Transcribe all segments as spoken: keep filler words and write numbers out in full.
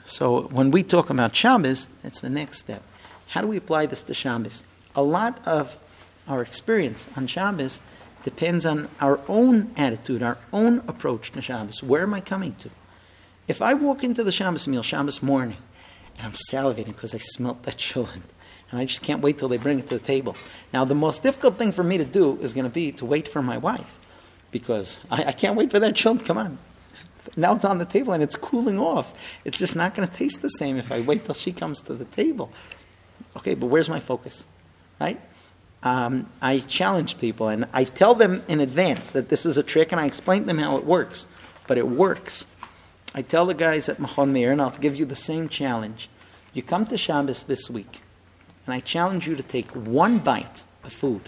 So when we talk about Shabbos, that's the next step. How do we apply this to Shabbos? A lot of our experience on Shabbos depends on our own attitude, our own approach to Shabbos. Where am I coming to? If I walk into the Shabbos meal, Shabbos morning, and I'm salivating because I smelt that cholent, and I just can't wait till they bring it to the table. Now, the most difficult thing for me to do is going to be to wait for my wife, because I, I can't wait for that cholent. Come on. Now it's on the table and it's cooling off. It's just not going to taste the same if I wait till she comes to the table. Okay, but where's my focus? Right? Um, I challenge people and I tell them in advance that this is a trick and I explain to them how it works. But it works. I tell the guys at Machon Meir, and I'll give you the same challenge. You come to Shabbos this week and I challenge you to take one bite of food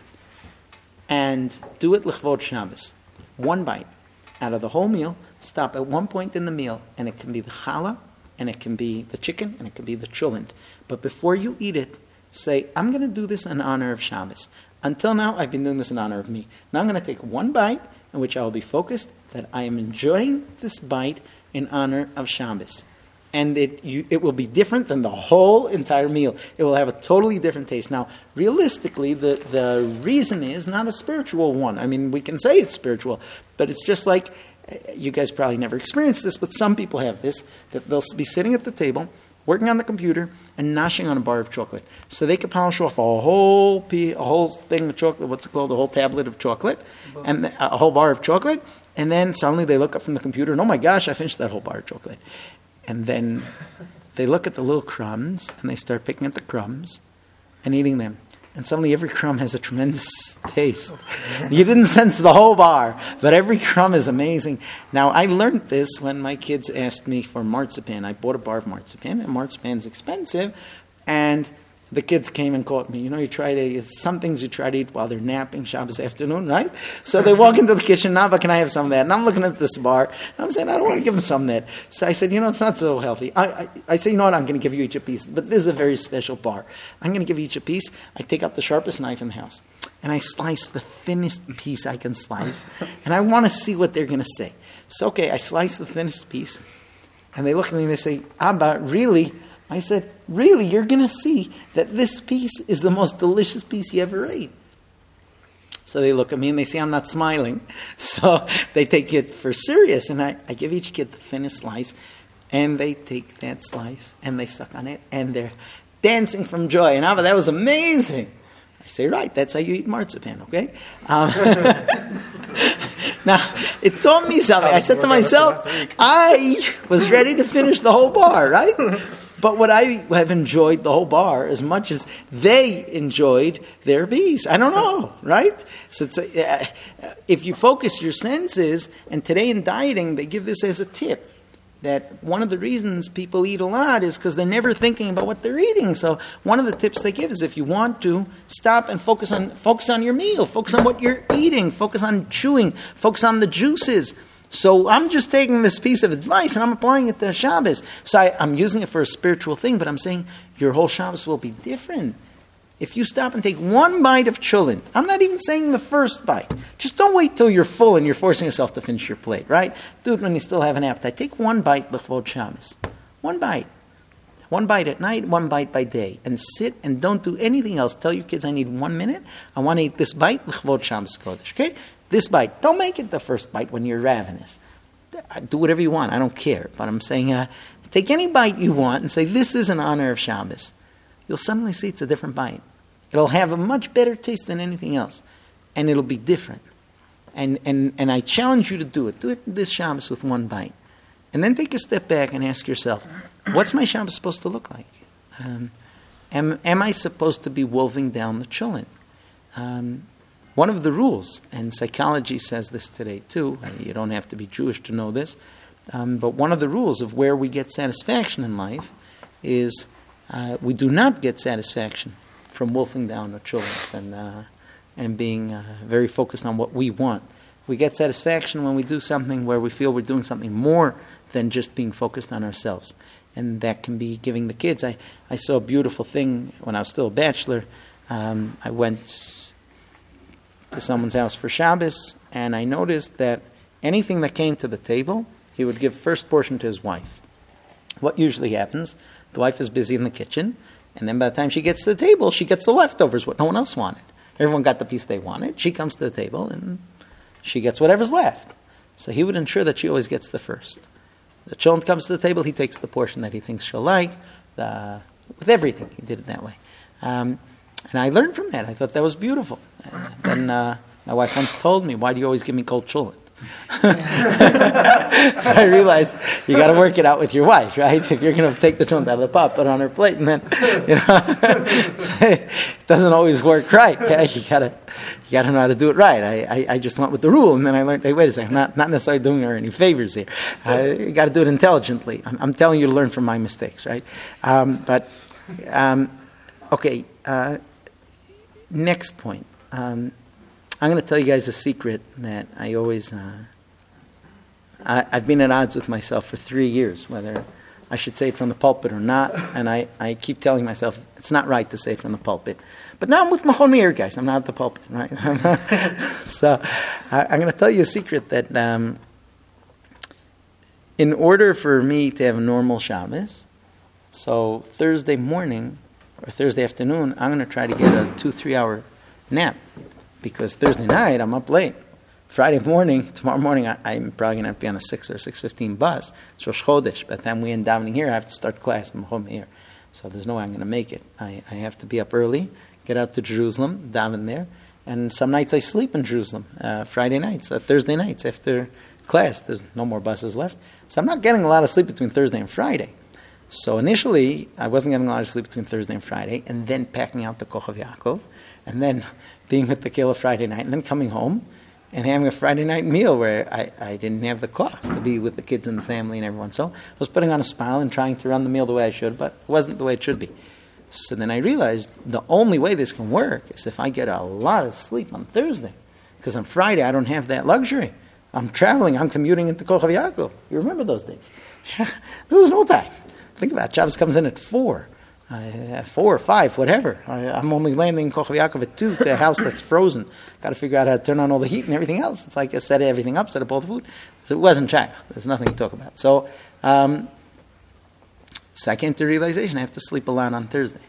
and do it l'chvod Shabbos. One bite out of the whole meal. Stop at one point in the meal, and it can be the challah, and it can be the chicken, and it can be the cholent. But before you eat it, say, I'm going to do this in honor of Shabbos. Until now, I've been doing this in honor of me. Now I'm going to take one bite in which I will be focused that I am enjoying this bite in honor of Shabbos. And it you, it will be different than the whole entire meal. It will have a totally different taste. Now, realistically, the, the reason is not a spiritual one. I mean, we can say it's spiritual, but it's just like, you guys probably never experienced this, but some people have this, that they'll be sitting at the table, working on the computer, and gnashing on a bar of chocolate. So they could polish off a whole pea, a whole thing of chocolate, what's it called, a whole tablet of chocolate, and a whole bar of chocolate, and then suddenly they look up from the computer, and oh my gosh, I finished that whole bar of chocolate. And then they look at the little crumbs, and they start picking at the crumbs and eating them. And suddenly every crumb has a tremendous taste. You didn't sense the whole bar, but every crumb is amazing. Now, I learned this when my kids asked me for marzipan. I bought a bar of marzipan, and marzipan's expensive. And the kids came and caught me. You know, you try to, some things you try to eat while they're napping Shabbos afternoon, right? So they walk into the kitchen, Nava, can I have some of that? And I'm looking at this bar, and I'm saying, I don't want to give them some of that. So I said, you know, it's not so healthy. I, I, I say, you know what, I'm going to give you each a piece. But this is a very special bar. I'm going to give you each a piece. I take out the sharpest knife in the house, and I slice the thinnest piece I can slice, and I want to see what they're going to say. So, okay, I slice the thinnest piece, and they look at me and they say, Abba, really? I said, really, you're going to see that this piece is the most delicious piece you ever ate. So they look at me and they see I'm not smiling. So they take it for serious. And I, I give each kid the thinnest slice. And they take that slice and they suck on it. And they're dancing from joy. And Abba, that was amazing. I say, right, that's how you eat marzipan, okay? Um, now, it taught me something. I said to myself, I was ready to finish the whole bar, right? But what I have enjoyed the whole bar as much as they enjoyed their piece. I don't know, right? So it's a, uh, if you focus your senses, and today in dieting, they give this as a tip, that one of the reasons people eat a lot is because they're never thinking about what they're eating. So one of the tips they give is if you want to, stop and focus on focus on your meal, focus on what you're eating, focus on chewing, focus on the juices. So I'm just taking this piece of advice and I'm applying it to Shabbos. So I, I'm using it for a spiritual thing, but I'm saying your whole Shabbos will be different. If you stop and take one bite of cholent, I'm not even saying the first bite. Just don't wait till you're full and you're forcing yourself to finish your plate, right? Do it when you still have an appetite. Take one bite l'chvod Shabbos. One bite. One bite at night, one bite by day. And sit and don't do anything else. Tell your kids, I need one minute. I want to eat this bite l'chvod Shabbos Kodesh, okay? This bite. Don't make it the first bite when you're ravenous. Do whatever you want. I don't care. But I'm saying, uh, take any bite you want and say, this is in honor of Shabbos. You'll suddenly see it's a different bite. It'll have a much better taste than anything else. And it'll be different. And and and I challenge you to do it. Do it this Shabbos with one bite. And then take a step back and ask yourself, what's my Shabbos supposed to look like? Um, am, am I supposed to be wolfing down the cholent? Um, one of the rules, and psychology says this today too, you don't have to be Jewish to know this, um, but one of the rules of where we get satisfaction in life is uh, we do not get satisfaction from wolfing down the cholent and uh, and being uh, very focused on what we want. We get satisfaction when we do something where we feel we're doing something more than just being focused on ourselves. And that can be giving the kids. I, I saw a beautiful thing when I was still a bachelor. Um, I went to someone's house for Shabbos, and I noticed that anything that came to the table, he would give first portion to his wife. what usually happens, the wife is busy in the kitchen, and then by the time she gets to the table, she gets the leftovers, what no one else wanted. Everyone got the piece they wanted. She comes to the table, and she gets whatever's left. So he would ensure that she always gets the first. The children comes to the table, he takes the portion that he thinks she'll like. The, with everything, he did it that way. Um, and I learned from that. I thought that was beautiful. Uh, then uh, my wife once told me, "Why do you always give me cold cholent?" So I realized you got to work it out with your wife, right? If you're going to take the cholent out of the pot, put it on her plate, and then you know so it doesn't always work right. Okay? You got to you got to know how to do it right. I, I I just went with the rule, and then I learned. Hey, wait a second, not not necessarily doing her any favors here. Uh, you got to do it intelligently. I'm, I'm telling you to learn from my mistakes, right? Um, but um, okay. Uh, next point. Um, I'm going to tell you guys a secret that I always, uh, I, I've been at odds with myself for three years, whether I should say it from the pulpit or not, and I, I keep telling myself it's not right to say it from the pulpit. But now I'm with Machon Meir, guys. I'm not at the pulpit, right? So I, I'm going to tell you a secret that um, in order for me to have a normal Shabbos, so Thursday morning or Thursday afternoon, I'm going to try to get a two, three hour nap. Because Thursday night, I'm up late. Friday morning, tomorrow morning, I, I'm probably going to have to be on a six or six fifteen bus. It's Rosh Chodesh. By the time we end davening here, I have to start class in Machon Meir. So there's no way I'm going to make it. I, I have to be up early, get out to Jerusalem, daven there. And some nights I sleep in Jerusalem. Uh, Friday nights, uh, Thursday nights after class. There's no more buses left. So I'm not getting a lot of sleep between Thursday and Friday. So initially, I wasn't getting a lot of sleep between Thursday and Friday, and then packing out the Kochav Yaakov, and then being with the Kehillah Friday night, and then coming home and having a Friday night meal where I, I didn't have the koch to be with the kids and the family and everyone. So I was putting on a smile and trying to run the meal the way I should, but it wasn't the way it should be. So then I realized the only way this can work is if I get a lot of sleep on Thursday. Because on Friday I don't have that luxury. I'm traveling, I'm commuting into Kochav Yaakov. You remember those days? There was no time. Think about it, Shabbos comes in at four. Uh, four or five, whatever. I, I'm only landing in Kochav Yaakov at two to a house that's frozen. Got to figure out how to turn on all the heat and everything else. It's like I set everything up, set up all the food. So it wasn't Shabbos. There's nothing to talk about. So, um, so I came to the realization I have to sleep a lot on Thursday.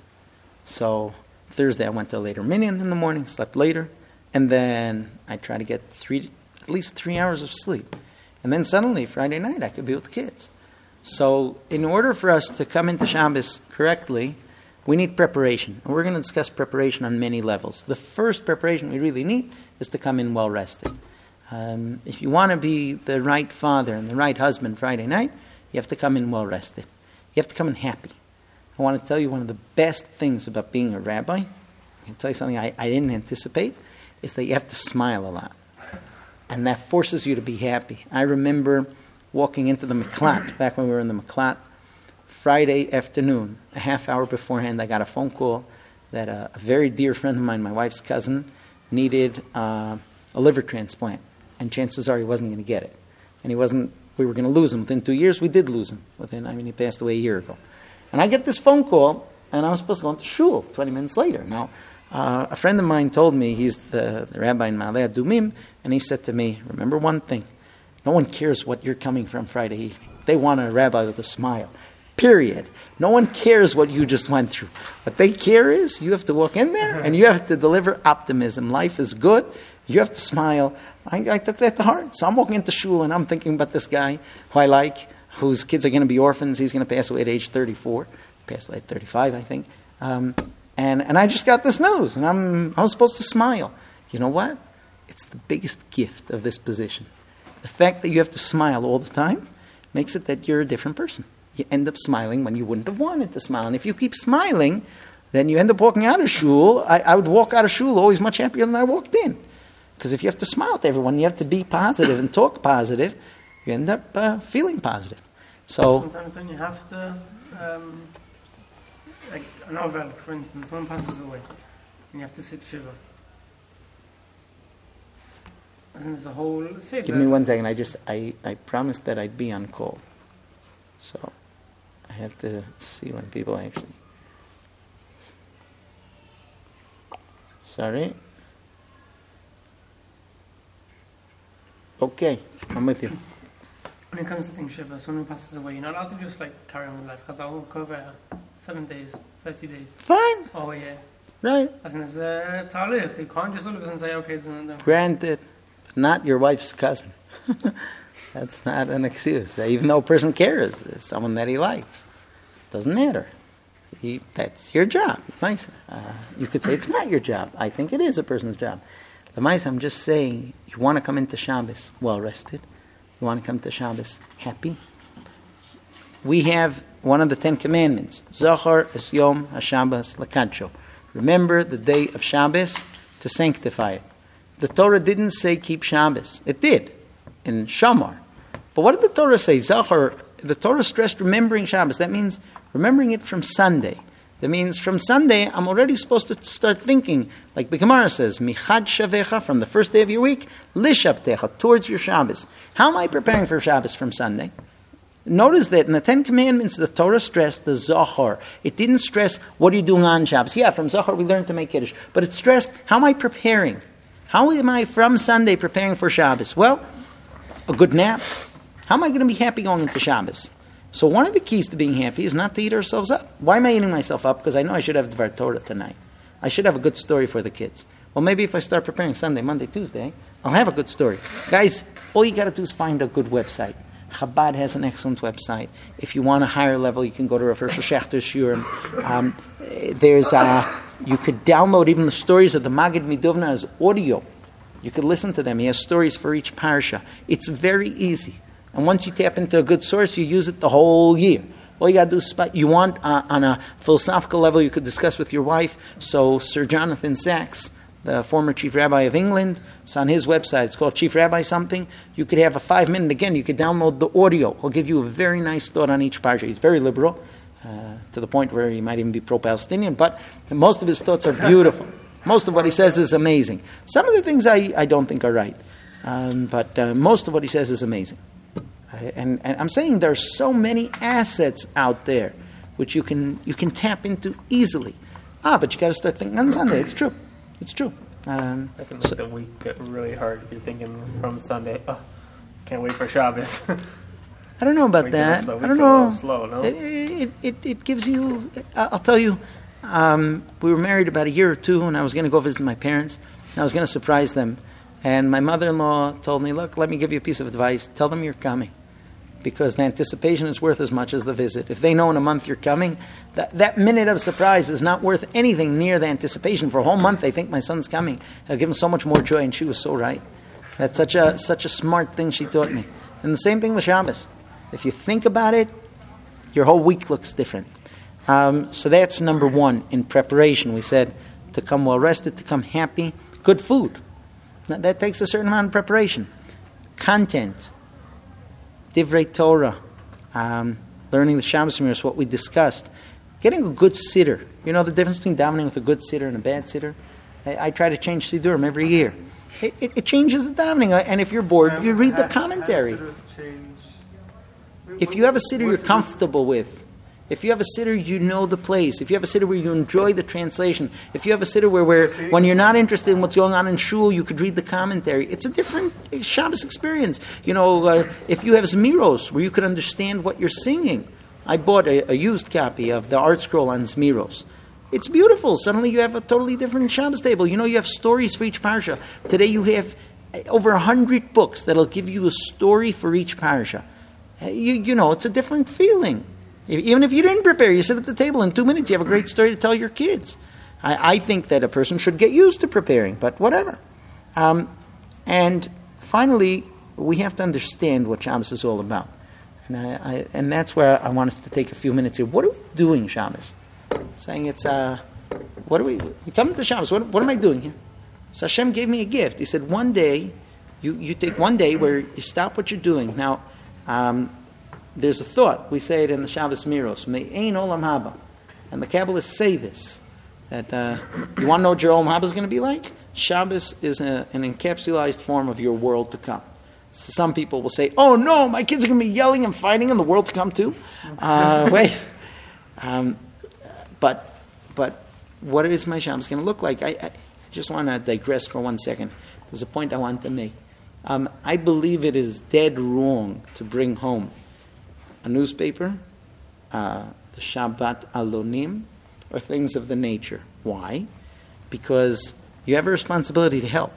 So Thursday I went to a later minyan in the morning, slept later, and then I tried to get three, at least three hours of sleep. And then suddenly Friday night I could be with the kids. So in order for us to come into Shabbos correctly, we need preparation. And we're going to discuss preparation on many levels. The first preparation we really need is to come in well rested. Um, if you want to be the right father and the right husband Friday night, you have to come in well rested. You have to come in happy. I want to tell you one of the best things about being a rabbi, I can tell you something I, I didn't anticipate, is that you have to smile a lot. And that forces you to be happy. I remember walking into the Miklat, back when we were in the Miklat, Friday afternoon, a half hour beforehand, I got a phone call that a, a very dear friend of mine, my wife's cousin, needed uh, a liver transplant. And chances are he wasn't going to get it. And he wasn't, we were going to lose him. Within two years, we did lose him. Within, I mean, he passed away a year ago. And I get this phone call, and I was supposed to go into shul twenty minutes later. Now, uh, a friend of mine told me, he's the, the rabbi in Ma'aleh Adumim, and he said to me, remember one thing, no one cares what you're coming from Friday evening. They want a rabbi with a smile. Period. No one cares what you just went through. What they care is you have to walk in there and you have to deliver optimism. Life is good. You have to smile. I, I took that to heart. So I'm walking into shul and I'm thinking about this guy who I like, whose kids are going to be orphans. He's going to pass away at age thirty-four. He passed away at thirty-five, I think. Um, and, and I just got this news and I'm, I was supposed to smile. You know what? It's the biggest gift of this position. The fact that you have to smile all the time makes it that you're a different person. You end up smiling when you wouldn't have wanted to smile. And if you keep smiling, then you end up walking out of shul. I, I would walk out of shul always much happier than I walked in. Because if you have to smile to everyone, you have to be positive and talk positive, you end up uh, feeling positive. So sometimes when you have to, um, like a novel, for instance, one passes away, and you have to sit shiva. And there's a whole seder. Give me one second. I just I, I promised that I'd be on call. So I have to see when people actually. Sorry. Okay, I'm with you. when it comes to things Shiva, someone who passes away, you're not allowed to just like carry on with life because I'll cover seven days, thirty days. Fine. Oh yeah. Right. As in, it's a talich. You can't just look at it and say, okay, it's another. Granted, not your wife's cousin. That's not an excuse. Even though a person cares, it's someone that he likes. Doesn't matter. He, that's your job. Nice. Uh, you could say it's not your job. I think it is a person's job. The mice, I'm just saying, you want to come into Shabbos well rested. You want to come to Shabbos happy. We have one of the Ten Commandments. Zachar es Yom HaShabbos L'Kadsho. Remember the day of Shabbos to sanctify it. The Torah didn't say keep Shabbos. It did in Shamar. But what did the Torah say? Zachar, the Torah stressed remembering Shabbos. That means remembering it from Sunday. That means from Sunday, I'm already supposed to start thinking, like the Gemara says, Michad Shavecha, from the first day of your week, Lishabtecha, towards your Shabbos. How am I preparing for Shabbos from Sunday? Notice that in the Ten Commandments, the Torah stressed the Zachar. It didn't stress, what are you doing on Shabbos? Yeah, from Zachar we learned to make Kiddush. But it stressed, how am I preparing? How am I from Sunday preparing for Shabbos? Well, a good nap. How am I going to be happy going into Shabbos? So one of the keys to being happy is not to eat ourselves up. Why am I eating myself up? Because I know I should have Dvar Torah tonight. I should have a good story for the kids. Well, maybe if I start preparing Sunday, Monday, Tuesday, I'll have a good story. Guys, all you got to do is find a good website. Chabad has an excellent website. If you want a higher level, you can go to Rav Hershel Schachter's Shiurim. Um, there's uh, you could download even the stories of the Magid Midovna as audio. You could listen to them. He has stories for each parsha. It's very easy. And once you tap into a good source, you use it the whole year. All you got to do is spot. You want uh, on a philosophical level, you could discuss with your wife. So Sir Jonathan Sachs, the former chief rabbi of England, so on his website, it's called Chief Rabbi something. You could have a five minute, again, you could download the audio. He'll give you a very nice thought on each parsha. He's very liberal, uh, to the point where he might even be pro-Palestinian, but most of his thoughts are beautiful. Most of what he says is amazing. Some of the things I, I don't think are right, um, but uh, most of what he says is amazing. Uh, and, and I'm saying there are so many assets out there which you can you can tap into easily. Ah, but you got to start thinking on Sunday. It's true. It's true. Um, I can make so, the week get really hard if you're thinking from Sunday, oh, can't wait for Shabbos. I don't know about that. I don't know. Slow, no? It, it, it, it gives you, I'll tell you, um, we were married about a year or two, and I was going to go visit my parents, and I was going to surprise them. And my mother-in-law told me, look, let me give you a piece of advice. Tell them you're coming, because the anticipation is worth as much as the visit. If they know in a month you're coming, that, that minute of surprise is not worth anything near the anticipation. For a whole month they think my son's coming. It'll give them so much more joy, and she was so right. That's such a such a smart thing she taught me. And the same thing with Shabbos. If you think about it, your whole week looks different. Um, so that's number one in preparation. We said to come well rested, to come happy, good food. Now, that takes a certain amount of preparation. Content. Divrei Torah, um, learning the Shabbos Miros, what we discussed. Getting a good siddur. You know the difference between davening with a good siddur and a bad siddur? I, I try to change siddurim every year. It, it, it changes the davening, and if you're bored, you read the commentary. If you have a siddur you're comfortable with, if you have a siddur you know the place, if you have a siddur where you enjoy the translation, if you have a siddur where, where when you're not interested in what's going on in shul, you could read the commentary. It's a different Shabbos experience. You know, uh, if you have Zmiros, where you could understand what you're singing. I bought a, a used copy of the art scroll on Zmiros. It's beautiful. Suddenly you have a totally different Shabbos table. You know, you have stories for each parsha. Today you have over a hundred books that'll give you a story for each parsha. You, you know, it's a different feeling. Even if you didn't prepare, you sit at the table in two minutes, you have a great story to tell your kids. I, I think that a person should get used to preparing, but whatever. Um, and finally, we have to understand what Shabbos is all about. And, I, I, and that's where I want us to take a few minutes here. What are we doing Shabbos? Saying it's, uh, what are we, we come to Shabbos, what, what am I doing here? So Hashem gave me a gift. He said, one day, you, you take one day where you stop what you're doing. Now, um, there's a thought. We say it in the Shabbos Miros. Me'ein olam haba. And the Kabbalists say this. That uh, you want to know what your olam haba is going to be like? Shabbos is a, an encapsulated form of your world to come. So some people will say, oh no, my kids are going to be yelling and fighting in the world to come too. Uh, wait. Um, but but what is my Shabbos going to look like? I, I just want to digress for one second. There's a point I want to make. Um, I believe it is dead wrong to bring home a newspaper, uh, the Shabbat Alonim, or things of the nature. Why? Because you have a responsibility to help.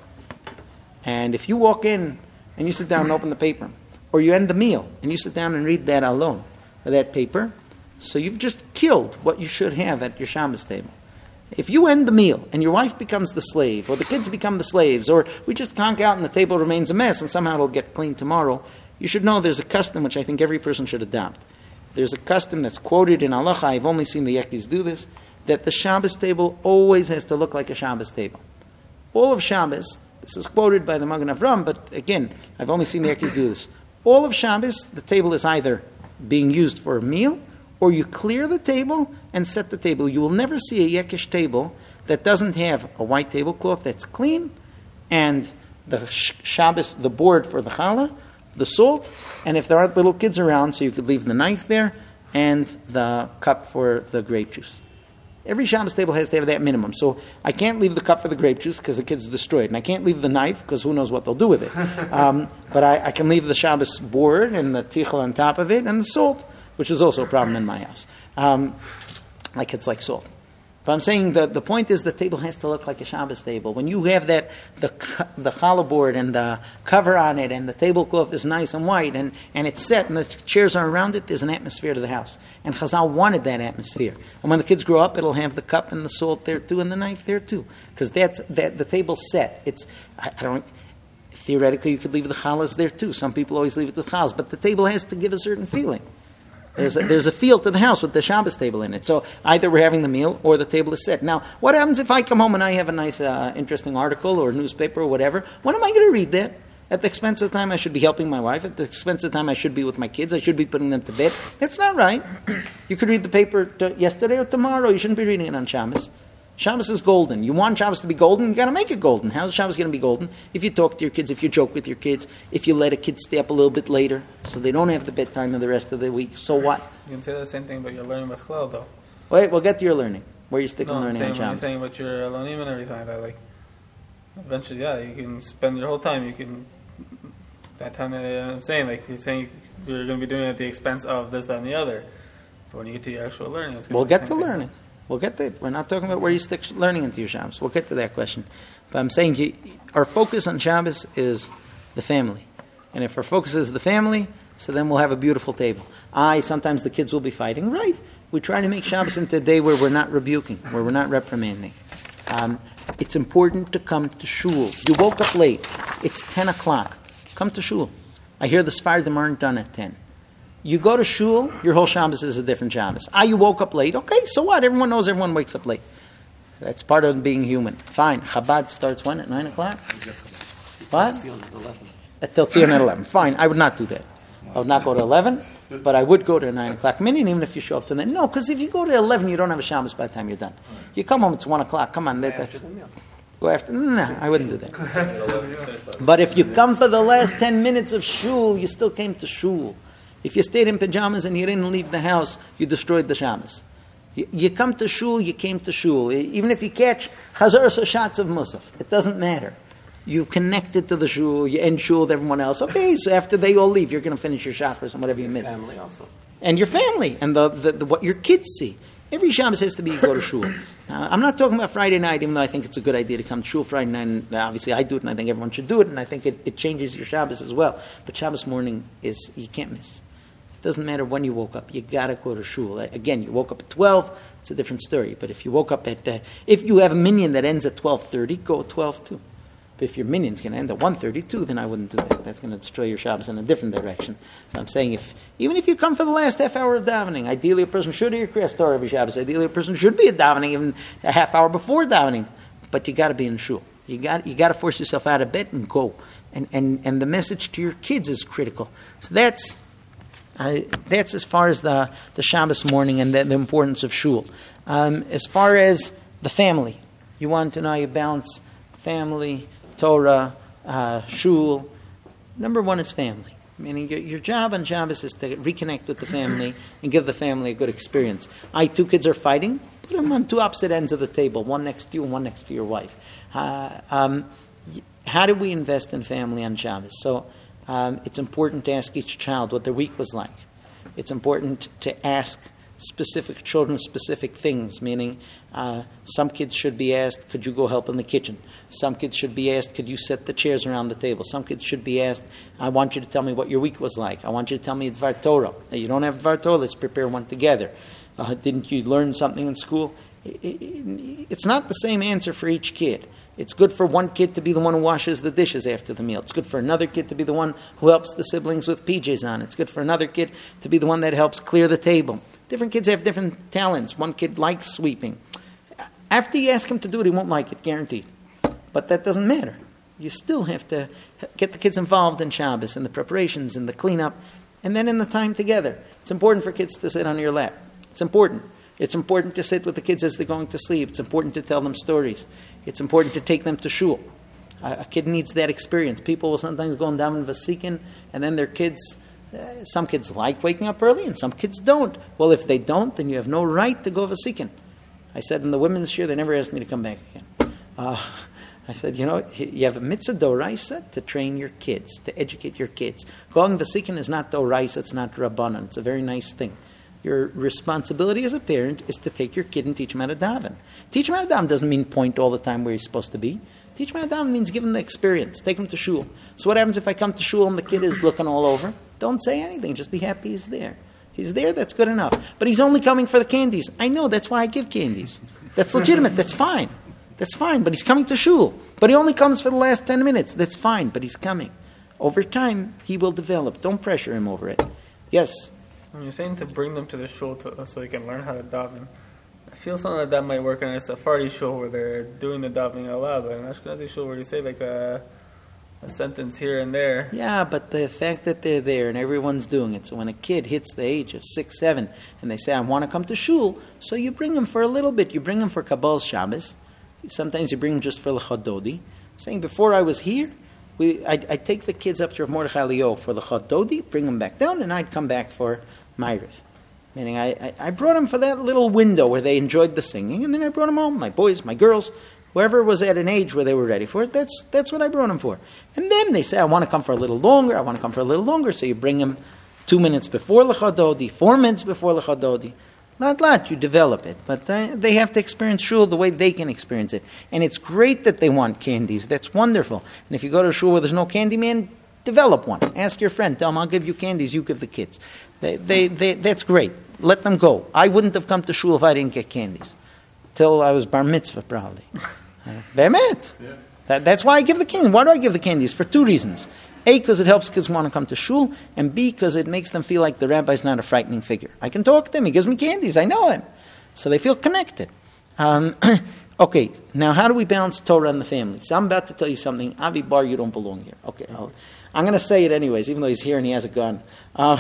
And if you walk in and you sit down and open the paper, or you end the meal and you sit down and read that alone, or that paper, so you've just killed what you should have at your Shabbos table. If you end the meal and your wife becomes the slave, or the kids become the slaves, or we just conk out and the table remains a mess and somehow it'll get clean tomorrow, you should know there's a custom which I think every person should adopt. There's a custom that's quoted in Halacha, I've only seen the Yekis do this, that the Shabbos table always has to look like a Shabbos table. All of Shabbos, this is quoted by the Magen Avram, but again, I've only seen the Yekis do this. All of Shabbos, the table is either being used for a meal, or you clear the table and set the table. You will never see a Yekish table that doesn't have a white tablecloth that's clean, and the Shabbos, the board for the challah, the salt, and if there aren't little kids around, so you could leave the knife there, and the cup for the grape juice. Every Shabbos table has to have that minimum. So I can't leave the cup for the grape juice because the kids destroy it. And I can't leave the knife because who knows what they'll do with it. Um, but I, I can leave the Shabbos board and the tichel on top of it and the salt, which is also a problem in my house. Um, my kids like salt. But I'm saying the, the point is the table has to look like a Shabbos table. When you have that, the the challah board and the cover on it and the tablecloth is nice and white and, and it's set and the chairs are around it, there's an atmosphere to the house. And Chazal wanted that atmosphere. And when the kids grow up, it'll have the cup and the salt there too and the knife there too. Because that's that the table's set. It's I, I don't theoretically you could leave the challahs there too. Some people always leave it with challahs, but the table has to give a certain feeling. There's a, there's a feel to the house with the Shabbos table in it. So either we're having the meal or the table is set. Now, what happens if I come home and I have a nice, uh, interesting article or newspaper or whatever? When am I going to read that? At the expense of the time I should be helping my wife. At the expense of the time I should be with my kids. I should be putting them to bed. That's not right. You could read the paper t- yesterday or tomorrow. You shouldn't be reading it on Shabbos. Shabbos is golden. You want Shabbos to be golden, you got to make it golden. How's Shabbos going to be golden? If you talk to your kids, if you joke with your kids, if you let a kid stay up a little bit later, so they don't have the bedtime of the rest of the week. So what? You can say the same thing about your learning Bechlel, though. Wait, we'll get to your learning. Where you stick No, in I'm learning saying on when you're Shabbos. saying about your Elonim and everything like that, like, eventually, yeah, you can spend your whole time, you can, that time that I'm saying, like, you're saying you're going to be doing it at the expense of this, that, and the other. But when you get to your actual learning, it's going We'll to be the get to same thing. learning. We'll get to it. We're not talking about where you stick learning into your Shabbos. We'll get to that question. But I'm saying you, our focus on Shabbos is the family. And if our focus is the family, so then we'll have a beautiful table. I, sometimes the kids will be fighting. Right. We try to make Shabbos into a day where we're not rebuking, where we're not reprimanding. Um, it's important to come to shul. You woke up late. It's ten o'clock. Come to shul. I hear the Sfardim aren't done at ten. You go to shul, your whole Shabbos is a different Shabbos. Ah, you woke up late. Okay, so what? Everyone knows everyone wakes up late. That's part of being human. Fine. Chabad starts when? At nine o'clock? What? At Tel Tzion at eleven. Fine, I would not do that. I would not go to eleven, but I would go to a nine o'clock minyan, even if you show up to then. No, because if you go to eleven, you don't have a Shabbos by the time you're done. You come home, it's one o'clock. Come on, that, that's... Go after... No, I wouldn't do that. But if you come for the last ten minutes of shul, you still came to shul. If you stayed in pajamas and you didn't leave the house, you destroyed the Shabbos. You, you come to shul, you came to shul. Even if you catch chazars or shots of musaf, it doesn't matter. You connected to the shul, you end shul with everyone else. Okay, so after they all leave, you're going to finish your chakras and whatever you missed. Family also. And your family, and the, the, the what your kids see. Every Shabbos has to be go to shul. Now, I'm not talking about Friday night, even though I think it's a good idea to come to shul Friday night. And obviously, I do it, and I think everyone should do it, and I think it, it changes your Shabbos as well. But Shabbos morning is, you can't miss. It doesn't matter when you woke up. You got to go to shul. Again, you woke up at twelve, it's a different story. But if you woke up at, uh, if you have a minyan that ends at twelve thirty, go at twelve too. But if your minyan's going to end at one thirty-two, then I wouldn't do that. That's going to destroy your Shabbos in a different direction. So I'm saying, if even if you come for the last half hour of davening, ideally a person should hear Kriyas Torah every Shabbos. Ideally a person should be at davening even a half hour before davening. But you got to be in shul. You got you got to force yourself out of bed and go. And and and the message to your kids is critical. So that's uh, that's as far as the the Shabbos morning and the, the importance of shul. Um, as far as the family, you want to know how you balance family, Torah, uh, shul. Number one is family. Meaning your, your job on Shabbos is to reconnect with the family and give the family a good experience. I, two kids are fighting. Put them on two opposite ends of the table, one next to you and one next to your wife. Uh, um, how do we invest in family on Shabbos? So um, it's important to ask each child what their week was like. It's important to ask specific children specific things, meaning uh, some kids should be asked, could you go help in the kitchen? Some kids should be asked, could you set the chairs around the table? Some kids should be asked, I want you to tell me what your week was like. I want you to tell me Dvar Torah. You don't have Dvar Torah, let's prepare one together. Uh, didn't you learn something in school? It, it, it's not the same answer for each kid. It's good for one kid to be the one who washes the dishes after the meal. It's good for another kid to be the one who helps the siblings with P Js on. It's good for another kid to be the one that helps clear the table. Different kids have different talents. One kid likes sweeping. After you ask him to do it, he won't like it, guaranteed. But that doesn't matter. You still have to get the kids involved in Shabbos, in the preparations, in the cleanup, and then in the time together. It's important for kids to sit on your lap. It's important. It's important to sit with the kids as they're going to sleep. It's important to tell them stories. It's important to take them to shul. A, a kid needs that experience. People will sometimes go and daven vasikin, and then their kids, uh, some kids like waking up early, and some kids don't. Well, if they don't, then you have no right to go vasikin. I said in the women's year, they never asked me to come back again. Uh, I said, you know, you have a mitzvah doraisa to train your kids, to educate your kids. Going vasikin is not doraisa, it's not rabbanan. It's a very nice thing. Your responsibility as a parent is to take your kid and teach him how to daven. Teach him how to daven doesn't mean point all the time where he's supposed to be. Teach him how to daven means give him the experience. Take him to shul. So what happens if I come to shul and the kid is looking all over? Don't say anything. Just be happy he's there. He's there, that's good enough. But he's only coming for the candies. I know, that's why I give candies. That's legitimate, that's fine. That's fine, but he's coming to shul. But he only comes for the last ten minutes. That's fine, but he's coming. Over time, he will develop. Don't pressure him over it. Yes? When you're saying to bring them to the shul to, so they can learn how to daven, I feel something like that might work in a Sephardi shul where they're doing the davening aloud, but in an Ashkenazi shul where you say like a, a sentence here and there. Yeah, but the fact that they're there and everyone's doing it, so when a kid hits the age of six, seven, and they say, I want to come to shul, so you bring them for a little bit. You bring them for Kabbal's Shabbos. Sometimes you bring them just for L'chad Dodi. Saying, before I was here, we, I'd, I'd take the kids up to Rav Mordechai Eliyahu for L'chad Dodi, bring them back down, and I'd come back for Ma'ariv. Meaning I, I, I brought them for that little window where they enjoyed the singing, and then I brought them home, my boys, my girls, whoever was at an age where they were ready for it, that's that's what I brought them for. And then they say, I want to come for a little longer, I want to come for a little longer, so you bring them two minutes before L'chad Dodi, four minutes before L'chad Dodi. Not lot, you develop it, but uh, they have to experience shul the way they can experience it. And it's great that they want candies, that's wonderful. And if you go to a shul where there's no candy man, develop one. Ask your friend, tell them, I'll give you candies, you give the kids. They, they, they, that's great. Let them go. I wouldn't have come to shul if I didn't get candies. Till I was bar mitzvah, probably. Be'emet. Yeah. That, that's why I give the candies. Why do I give the candies? For two reasons. A, because it helps kids want to come to shul, and B, because it makes them feel like the rabbi's not a frightening figure. I can talk to him. He gives me candies. I know him. So they feel connected. Um, okay, now how do we balance Torah and the family? So I'm about to tell you something. Avi Bar, you don't belong here. Okay, I'll, I'm going to say it anyways, even though he's here and he has a gun. Um,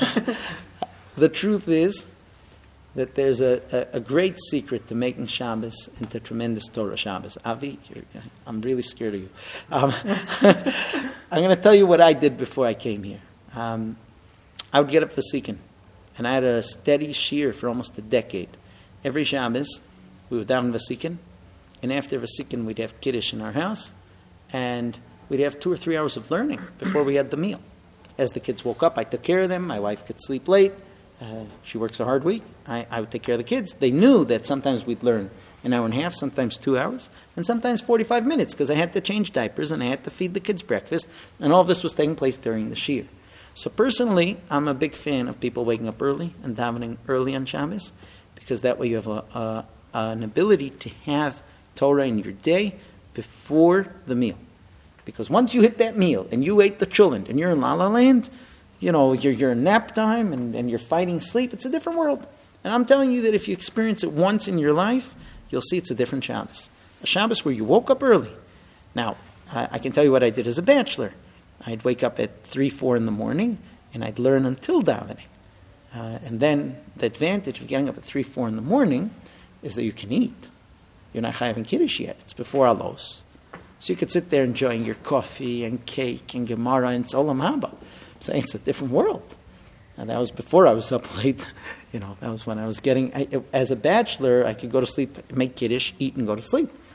the truth is that there's a, a, a great secret to making Shabbos into tremendous Torah Shabbos. Avi, you're, I'm really scared of you. Um, I'm going to tell you what I did before I came here. Um, I would get up for Vasikin, and I had a steady shear for almost a decade. Every Shabbos, we would daven Vasikin, and after Vasikin, we'd have Kiddush in our house, and we'd have two or three hours of learning before we had the meal. As the kids woke up, I took care of them. My wife could sleep late. Uh, she works a hard week. I, I would take care of the kids. They knew that sometimes we'd learn an hour and a half, sometimes two hours, and sometimes forty-five minutes, because I had to change diapers and I had to feed the kids breakfast, and all of this was taking place during the shir. So personally, I'm a big fan of people waking up early and davening early on Shabbos, because that way you have a, a, an ability to have Torah in your day before the meal. Because once you hit that meal and you ate the chulent and you're in La La Land, you know, you're, you're in nap time and, and you're fighting sleep, it's a different world. And I'm telling you that if you experience it once in your life, you'll see it's a different Shabbos. A Shabbos where you woke up early. Now, I, I can tell you what I did as a bachelor. I'd wake up at three, four in the morning, and I'd learn until davening. Uh, and then the advantage of getting up at three, four in the morning is that you can eat. You're not having Kiddush yet. It's before Alos. So you could sit there enjoying your coffee and cake and Gemara and Olam Haba. I'm saying it's a different world. And that was before I was up late. You know, that was when I was getting... I, as a bachelor, I could go to sleep, make Kiddush, eat, and go to sleep.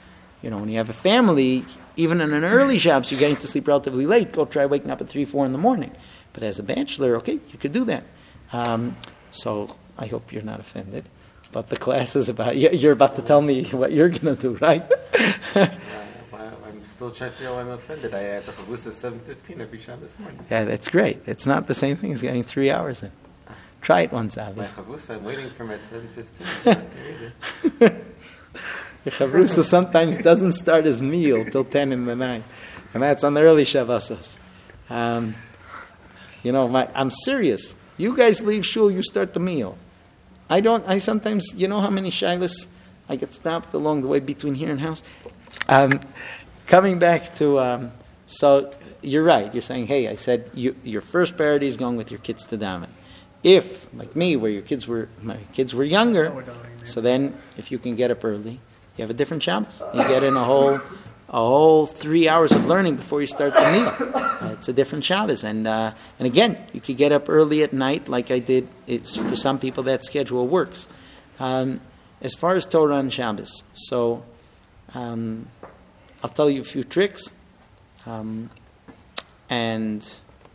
You know, when you have a family, even in an early Shabbos, you're getting to sleep relatively late. Go try waking up at three, four in the morning. But as a bachelor, okay, you could do that. Um, so I hope you're not offended. But the class is about, you're about to tell me what you're going to do, right? I'm still trying to figure out why I'm offended. I have the chavrusa at seven fifteen every Shabbos morning. Yeah, that's great. It's not the same thing as getting three hours in. Try it once, Avi. My chavrusa, I'm waiting for him at seven fifteen. The chavrusa sometimes doesn't start his meal till ten in the night. And that's on the early Shavasas. Um, you know, my, I'm serious. You guys leave shul, you start the meal. I don't, I sometimes, you know how many shilas I get stopped along the way between here and house? Um, coming back to, um, so you're right. You're saying, hey, I said you, your first priority is going with your kids to daven. If, like me, where your kids were, my kids were younger, so then if you can get up early, you have a different Shabbos. You get in a whole, a whole three hours of learning before you start the meal. Uh, it's a different Shabbos, and uh, and again, you could get up early at night, like I did. It's for some people that schedule works. Um, as far as Torah on Shabbos, so um, I'll tell you a few tricks, um, and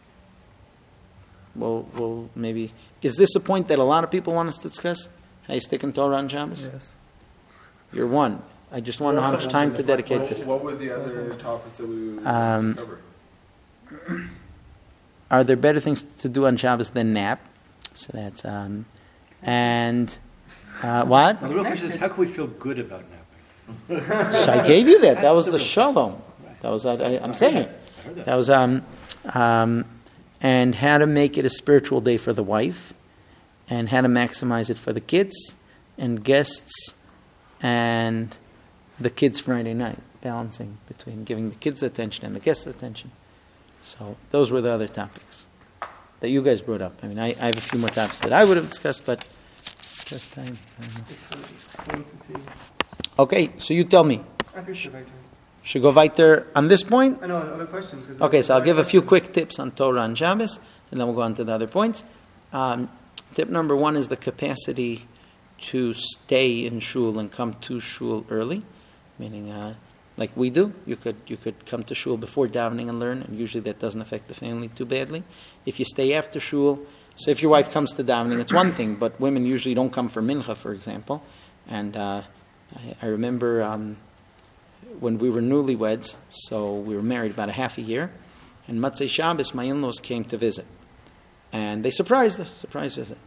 we'll we'll maybe. Is this a point that a lot of people want us to discuss? How you stick in Torah on Shabbos? Yes. You're one. I just want to know how much time to dedicate what, this. What were the other topics that we would Um, cover? Are there better things to do on Shabbos than nap? So that's um, and uh, what? Now, the real question is, how can we feel good about napping? So I gave you that. That was the shalom. That was I, I, I'm saying it. That was um, um, and how to make it a spiritual day for the wife, and how to maximize it for the kids and guests, and the kids Friday night, balancing between giving the kids attention and the guests attention. So those were the other topics that you guys brought up. I mean, I, I have a few more topics that I would have discussed, but just time. I don't know. Okay, so you tell me. I think should I do? Should go weiter on this point? I know other questions. 'cause Okay, so I'll give a few questions. quick tips on Torah and Shabbos, and then we'll go on to the other points. Um, tip number one is the capacity to stay in shul and come to shul early, meaning uh, like we do. You could you could come to shul before davening and learn, and usually that doesn't affect the family too badly. If you stay after shul, so if your wife comes to davening, it's one thing, but women usually don't come for mincha, for example. And uh, I, I remember um, when we were newlyweds, so we were married about a half a year, and Matzei Shabbos, my in-laws came to visit, and they surprised us, surprise visit.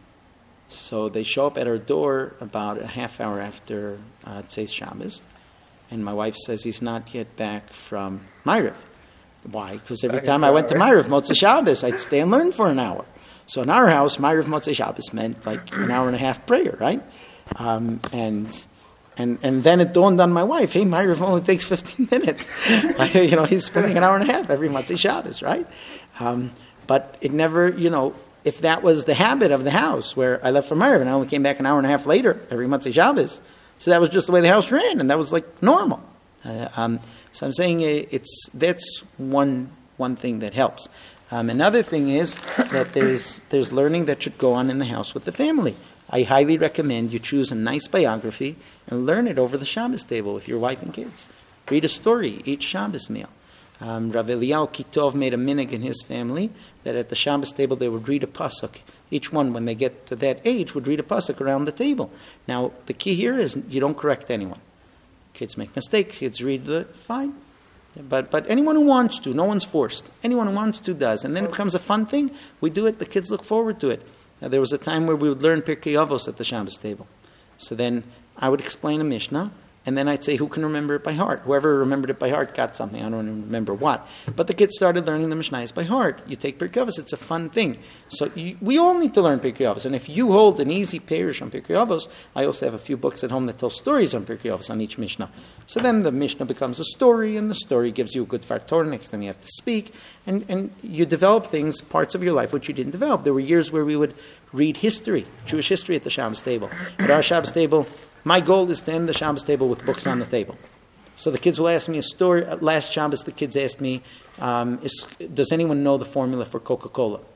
So they show up at our door about a half hour after uh, Tzei Shabbos, and my wife says he's not yet back from Ma'ariv. Why? Because every Back time in I went to Ma'ariv. Ma'ariv, Motzei Shabbos, I'd stay and learn for an hour. So in our house, Ma'ariv Motzei Shabbos meant like an hour and a half prayer, right? Um, and and and then it dawned on my wife, hey, Ma'ariv only takes fifteen minutes. You know, he's spending an hour and a half every Motzei Shabbos, right? Um, but it never, you know, if that was the habit of the house, where I left for Ma'ariv and I only came back an hour and a half later every Motzei Shabbos, so that was just the way the house ran, and that was like normal. Uh, um, so I'm saying it's that's one one thing that helps. Um, another thing is that there's there's learning that should go on in the house with the family. I highly recommend you choose a nice biography and learn it over the Shabbos table with your wife and kids. Read a story each Shabbos meal. Um, Rav Eliyahu Kitov made a minhag in his family that at the Shabbos table they would read a pasuk. Each one, when they get to that age, would read a pasuk around the table. Now, the key here is you don't correct anyone. Kids make mistakes. Kids read the fine. But but anyone who wants to, no one's forced. Anyone who wants to does. And then it becomes a fun thing. We do it. The kids look forward to it. Now, there was a time where we would learn Pirkei Avos at the Shabbos table. So then I would explain a Mishnah, and then I'd say, who can remember it by heart? Whoever remembered it by heart got something. I don't even remember what. But the kids started learning the Mishnahs by heart. You take Pirkei Avos, it's a fun thing. So you, we all need to learn Pirkei Avos. And if you hold an easy parish on Pirkei Avos, I also have a few books at home that tell stories on Pirkei Avos on each Mishnah. So then the Mishnah becomes a story, and the story gives you a good Far Torah. Next time you have to speak. And, and you develop things, parts of your life, which you didn't develop. There were years where we would read history, Jewish history at the Shabbos table. At our Shabbos table, my goal is to end the Shabbos table with books on the table. So the kids will ask me a story. Last Shabbos, the kids asked me, um, is, does anyone know the formula for Coca-Cola?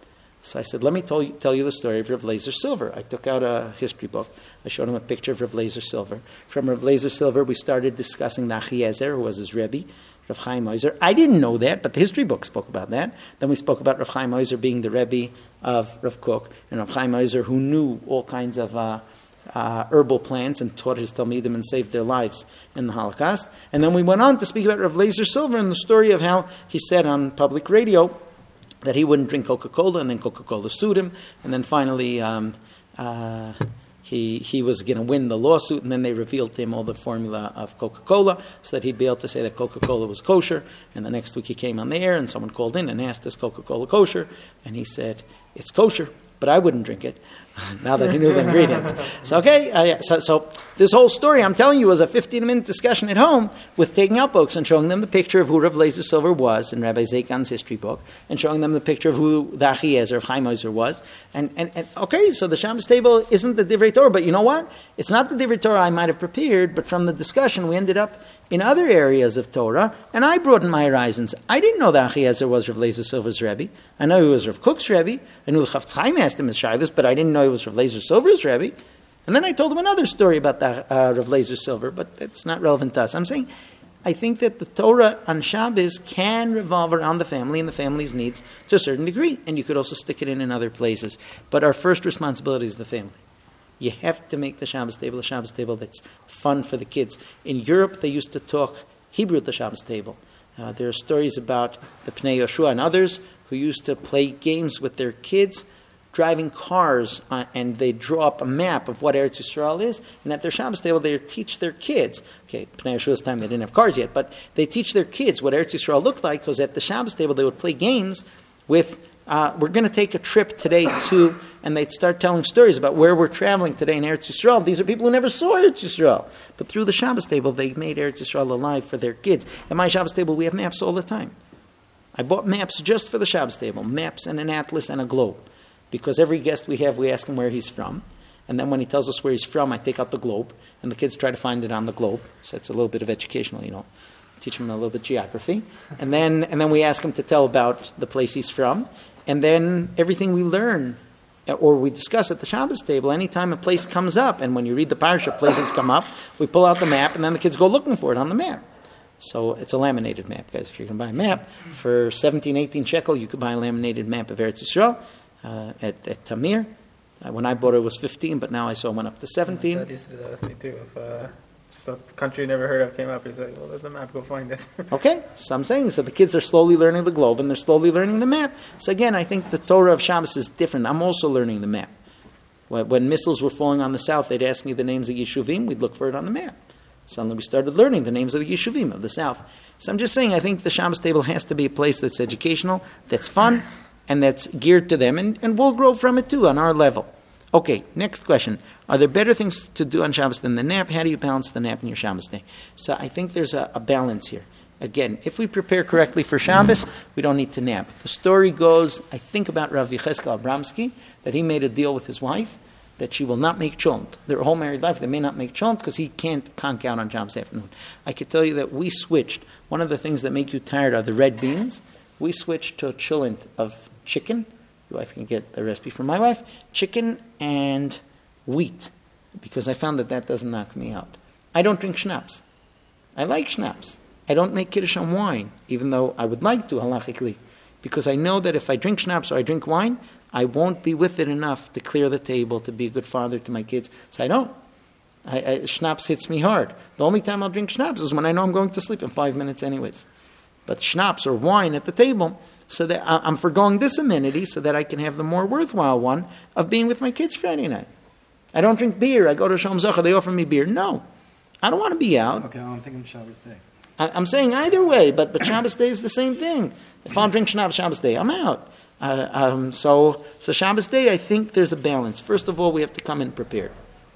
So I said, let me tell you, tell you the story of Rav Lazer Silver. I took out a history book. I showed him a picture of Rav Lazer Silver. From Rav Lazer Silver, we started discussing the Achiezer, who was his Rebbe, Rav Chaim Oizer. I didn't know that, but the history book spoke about that. Then we spoke about Rav Chaim Oizer being the Rebbe of Rav Kook, and Rav Chaim Oizer, who knew all kinds of uh, uh, herbal plants and taught his Talmidim and saved their lives in the Holocaust. And then we went on to speak about Rav Lazer Silver and the story of how he said on public radio that he wouldn't drink Coca-Cola, and then Coca-Cola sued him, and then finally um, uh, he he was going to win the lawsuit, and then they revealed to him all the formula of Coca-Cola so that he'd be able to say that Coca-Cola was kosher. And the next week he came on the air, and someone called in and asked, is Coca-Cola kosher? And he said, it's kosher, but I wouldn't drink it. Now that he knew the ingredients. So, okay, uh, so, so this whole story, I'm telling you, was a fifteen-minute discussion at home with taking out books and showing them the picture of who Rav Lazer Silver was in Rabbi Zakan's history book, and showing them the picture of who the Achiezer of Chaim Oizer was. And, and, and, okay, so the Shabbos table isn't the Divrei Torah, but you know what? It's not the Divrei Torah I might have prepared, but from the discussion, we ended up in other areas of Torah, and I broadened my horizons. I didn't know that Achiezer was Rav Lazer Silver's Rebbe. I know he was Rav Kook's Rebbe. I knew the Chafetz Chaim asked him his Shilas, but I didn't know he was Rav Lazer Silver's Rebbe. And then I told him another story about the, uh, Rav Lazer Silver, but it's not relevant to us. I'm saying, I think that the Torah on Shabbos can revolve around the family and the family's needs to a certain degree, and you could also stick it in in other places. But our first responsibility is the family. You have to make the Shabbos table a Shabbos table that's fun for the kids. In Europe, they used to talk Hebrew at the Shabbos table. Uh, there are stories about the Pnei Yoshua and others who used to play games with their kids, driving cars, uh, and they draw up a map of what Eretz Yisrael is, and at their Shabbos table they teach their kids. Okay, Pnei Yoshua's time they didn't have cars yet, but they teach their kids what Eretz Yisrael looked like, because at the Shabbos table they would play games with, uh, we're going to take a trip today to, and they'd start telling stories about where we're traveling today in Eretz Yisrael. These are people who never saw Eretz Yisrael. But through the Shabbos table, they made Eretz Yisrael alive for their kids. At my Shabbos table, we have maps all the time. I bought maps just for the Shabbos table, maps and an atlas and a globe. Because every guest we have, we ask him where he's from. And then when he tells us where he's from, I take out the globe, and the kids try to find it on the globe. So it's a little bit of educational, you know. Teach them a little bit of geography. And then and then we ask him to tell about the place he's from. And then everything we learn, or we discuss at the Shabbos table, anytime a place comes up, and when you read the parasha, places come up, we pull out the map, and then the kids go looking for it on the map. So it's a laminated map, guys. If you're going to buy a map, for seventeen, eighteen shekel, you could buy a laminated map of Eretz Yisrael uh, at, at Tamir. Uh, when I bought it, it was fifteen, but now I saw it went up to seventeen. That used to do that with me too. If uh, just a country you never heard of came up, he's like, well, there's a map, go find it. Okay, so I'm saying, so the kids are slowly learning the globe, and they're slowly learning the map. So again, I think the Torah of Shabbos is different. I'm also learning the map. When, when missiles were falling on the south, they'd ask me the names of Yeshuvim, we'd look for it on the map. Suddenly we started learning the names of the Yeshuvim of the south. So I'm just saying, I think the Shabbos table has to be a place that's educational, that's fun, and that's geared to them, and, and we'll grow from it too on our level. Okay, next question. Are there better things to do on Shabbos than the nap? How do you balance the nap in your Shabbos day? So I think there's a, a balance here. Again, if we prepare correctly for Shabbos, we don't need to nap. The story goes, I think about Rav Yecheskel Abramsky, that he made a deal with his wife that she will not make cholent. Their whole married life, they may not make cholent because he can't conk out on Shabbos afternoon. I could tell you that we switched. One of the things that make you tired are the red beans. We switched to a cholent of chicken. Your wife can get the recipe from my wife. Chicken and wheat, because I found that that doesn't knock me out. I don't drink schnapps. I like schnapps. I don't make kiddush on wine, even though I would like to halachically, because I know that if I drink schnapps or I drink wine, I won't be with it enough to clear the table, to be a good father to my kids. So I don't. I, I, schnapps hits me hard. The only time I'll drink schnapps is when I know I'm going to sleep in five minutes anyways. But schnapps or wine at the table, so that I'm foregoing this amenity so that I can have the more worthwhile one of being with my kids Friday night. I don't drink beer. I go to Shalom Zacha, they offer me beer. No. I don't want to be out. Okay, I'm thinking Shabbos day. I, I'm saying either way, but, but Shabbos day is the same thing. If I'm drinking Shabbos, Shabbos day, I'm out. Uh, um, so, so Shabbos day, I think there's a balance. First of all, we have to come in prepared.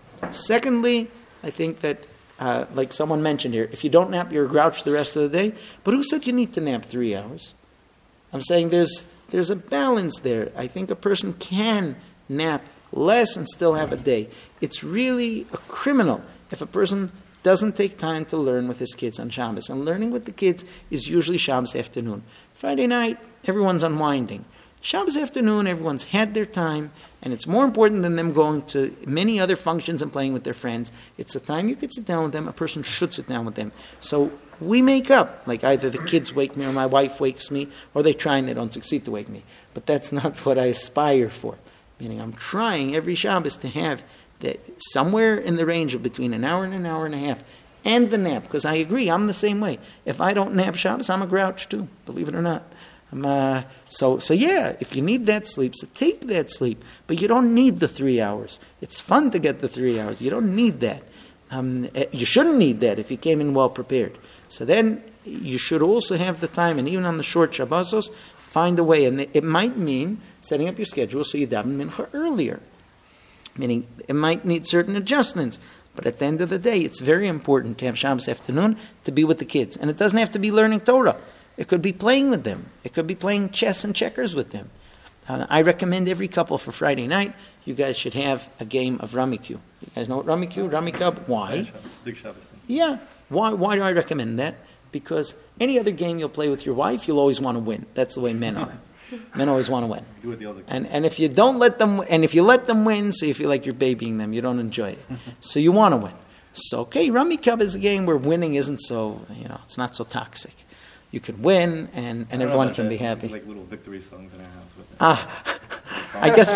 Secondly, I think that, uh, like someone mentioned here, if you don't nap, you're a grouch the rest of the day. But who said you need to nap three hours? I'm saying there's there's a balance there. I think a person can nap less and still have a day. It's really a criminal if a person doesn't take time to learn with his kids on Shabbos. And learning with the kids is usually Shabbos afternoon. Friday night, everyone's unwinding. Shabbos afternoon, everyone's had their time, and it's more important than them going to many other functions and playing with their friends. It's a time you could sit down with them. A person should sit down with them. So we make up, like either the kids wake me or my wife wakes me, or they try and they don't succeed to wake me. But that's not what I aspire for. Meaning I'm trying every Shabbos to have that somewhere in the range of between an hour and an hour and a half, and the nap, because I agree, I'm the same way. If I don't nap Shabbos, I'm a grouch too, believe it or not. I'm, uh, so, so yeah, if you need that sleep, so take that sleep. But you don't need the three hours. It's fun to get the three hours. You don't need that. Um, you shouldn't need that if you came in well prepared. So then you should also have the time, and even on the short Shabbosos, find a way. And it might mean setting up your schedule so you daven mincha earlier. Meaning it might need certain adjustments. But at the end of the day, it's very important to have Shabbos afternoon to be with the kids. And it doesn't have to be learning Torah. It could be playing with them. It could be playing chess and checkers with them. Uh, I recommend every couple for Friday night, you guys should have a game of Rummikub. You guys know what Rummikub? Rummikub? Why? Big Shabbos. Yeah. Why, why do I recommend that? Because any other game you'll play with your wife, you'll always want to win. That's the way men are. Men always want to win. Do it the other and and if you don't let them, and if you let them win, so you feel like you're babying them, you don't enjoy it. So you want to win. So okay, Rummikub is a game where winning isn't so, you know, it's not so toxic. You can win, and, and everyone can be happy. Like little victory songs in our house with it. Ah, I guess.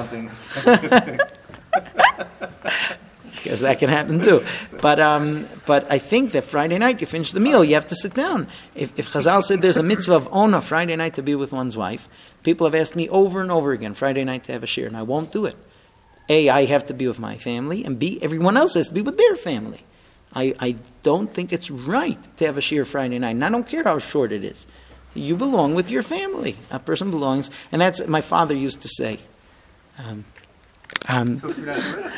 Because that can happen too. But um, but I think that Friday night you finish the meal, you have to sit down. If, if Chazal said there's a mitzvah of Ona Friday night to be with one's wife, people have asked me over and over again Friday night to have a shir, and I won't do it. A, I have to be with my family, and B, everyone else has to be with their family. I, I don't think it's right to have a shir Friday night, and I don't care how short it is. You belong with your family. A person belongs, and that's my father used to say. Um, um, So should I do it?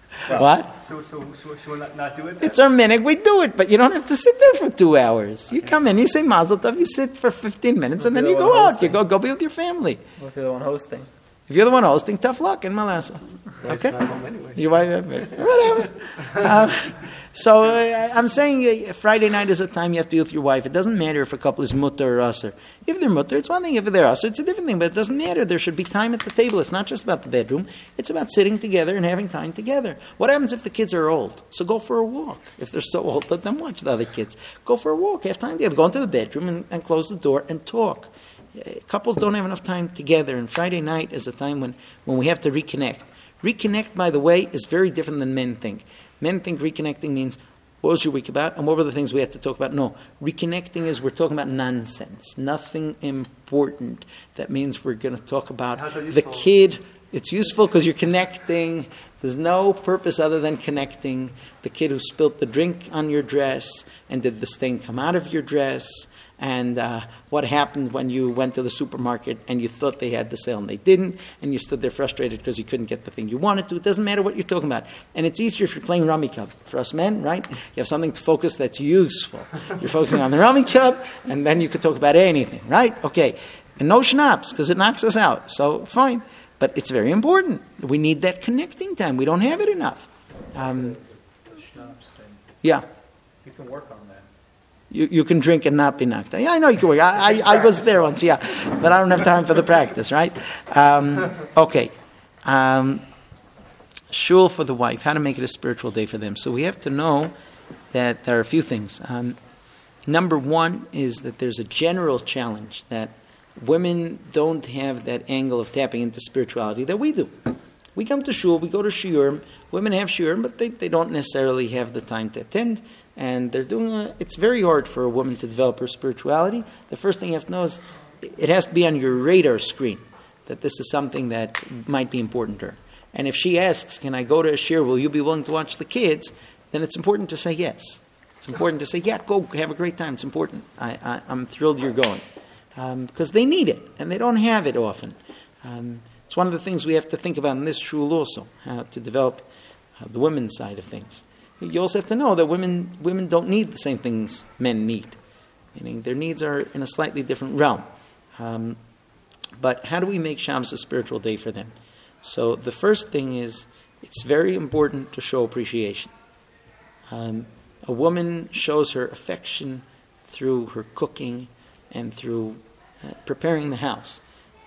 what? So, so, so should we not, not do it? It's our minute, we do it, but you don't have to sit there for two hours. You come in, you say Mazel Tov, you sit for fifteen minutes, and then you go out. You go go be with your family. What if you're the one hosting? If you're the one hosting, tough luck in Malasa. Okay? Not home anyway. You whatever. um, so uh, I'm saying uh, Friday night is a time you have to be with your wife. It doesn't matter if a couple is mutter or usher. If they're mutter, it's one thing. If they're usher, it's a different thing. But it doesn't matter. There should be time at the table. It's not just about the bedroom. It's about sitting together and having time together. What happens if the kids are old? So go for a walk. If they're so old, let them watch the other kids. Go for a walk. Have time together. Go into the bedroom and, and close the door and talk. Couples don't have enough time together, and Friday night is a time when, when we have to reconnect. Reconnect, by the way, is very different than men think. Men think reconnecting means, what was your week about, and what were the things we had to talk about? No, reconnecting is we're talking about nonsense, nothing important. That means we're going to talk about the kid. It's useful because you're connecting. There's no purpose other than connecting. The kid who spilled the drink on your dress, and did the stain come out of your dress? And uh, what happened when you went to the supermarket and you thought they had the sale and they didn't, and you stood there frustrated because you couldn't get the thing you wanted to. It doesn't matter what you're talking about. And it's easier if you're playing Rummikub. For us men, right? You have something to focus that's useful. You're focusing on the Rummikub, and then you could talk about anything, right? Okay. And no schnapps, because it knocks us out. So, fine. But it's very important. We need that connecting time. We don't have it enough. Um, yeah. You can work on that. You you can drink and not be knocked out. Yeah, I know you can work. I, I, I was there once, yeah. But I don't have time for the practice, right? Um, okay. Um, shul for the wife. How to make it a spiritual day for them. So we have to know that there are a few things. Um, number one is that there's a general challenge that women don't have that angle of tapping into spirituality that we do. We come to shul, we go to shiurim. Women have shiurim, but they, they don't necessarily have the time to attend. And they're doing a, it's very hard for a woman to develop her spirituality. The first thing you have to know is it has to be on your radar screen that this is something that might be important to her. And if she asks, can I go to a shiur, will you be willing to watch the kids? Then it's important to say yes. It's important to say, yeah, go, have a great time. It's important. I, I, I'm thrilled you're going. Um, because they need it, and they don't have it often. Um, it's one of the things we have to think about in this shul also, how to develop uh, the women's side of things. You also have to know that women women don't need the same things men need. Meaning their needs are in a slightly different realm. Um, but how do we make Shabbos a spiritual day for them? So the first thing is, it's very important to show appreciation. Um, a woman shows her affection through her cooking and through uh, preparing the house.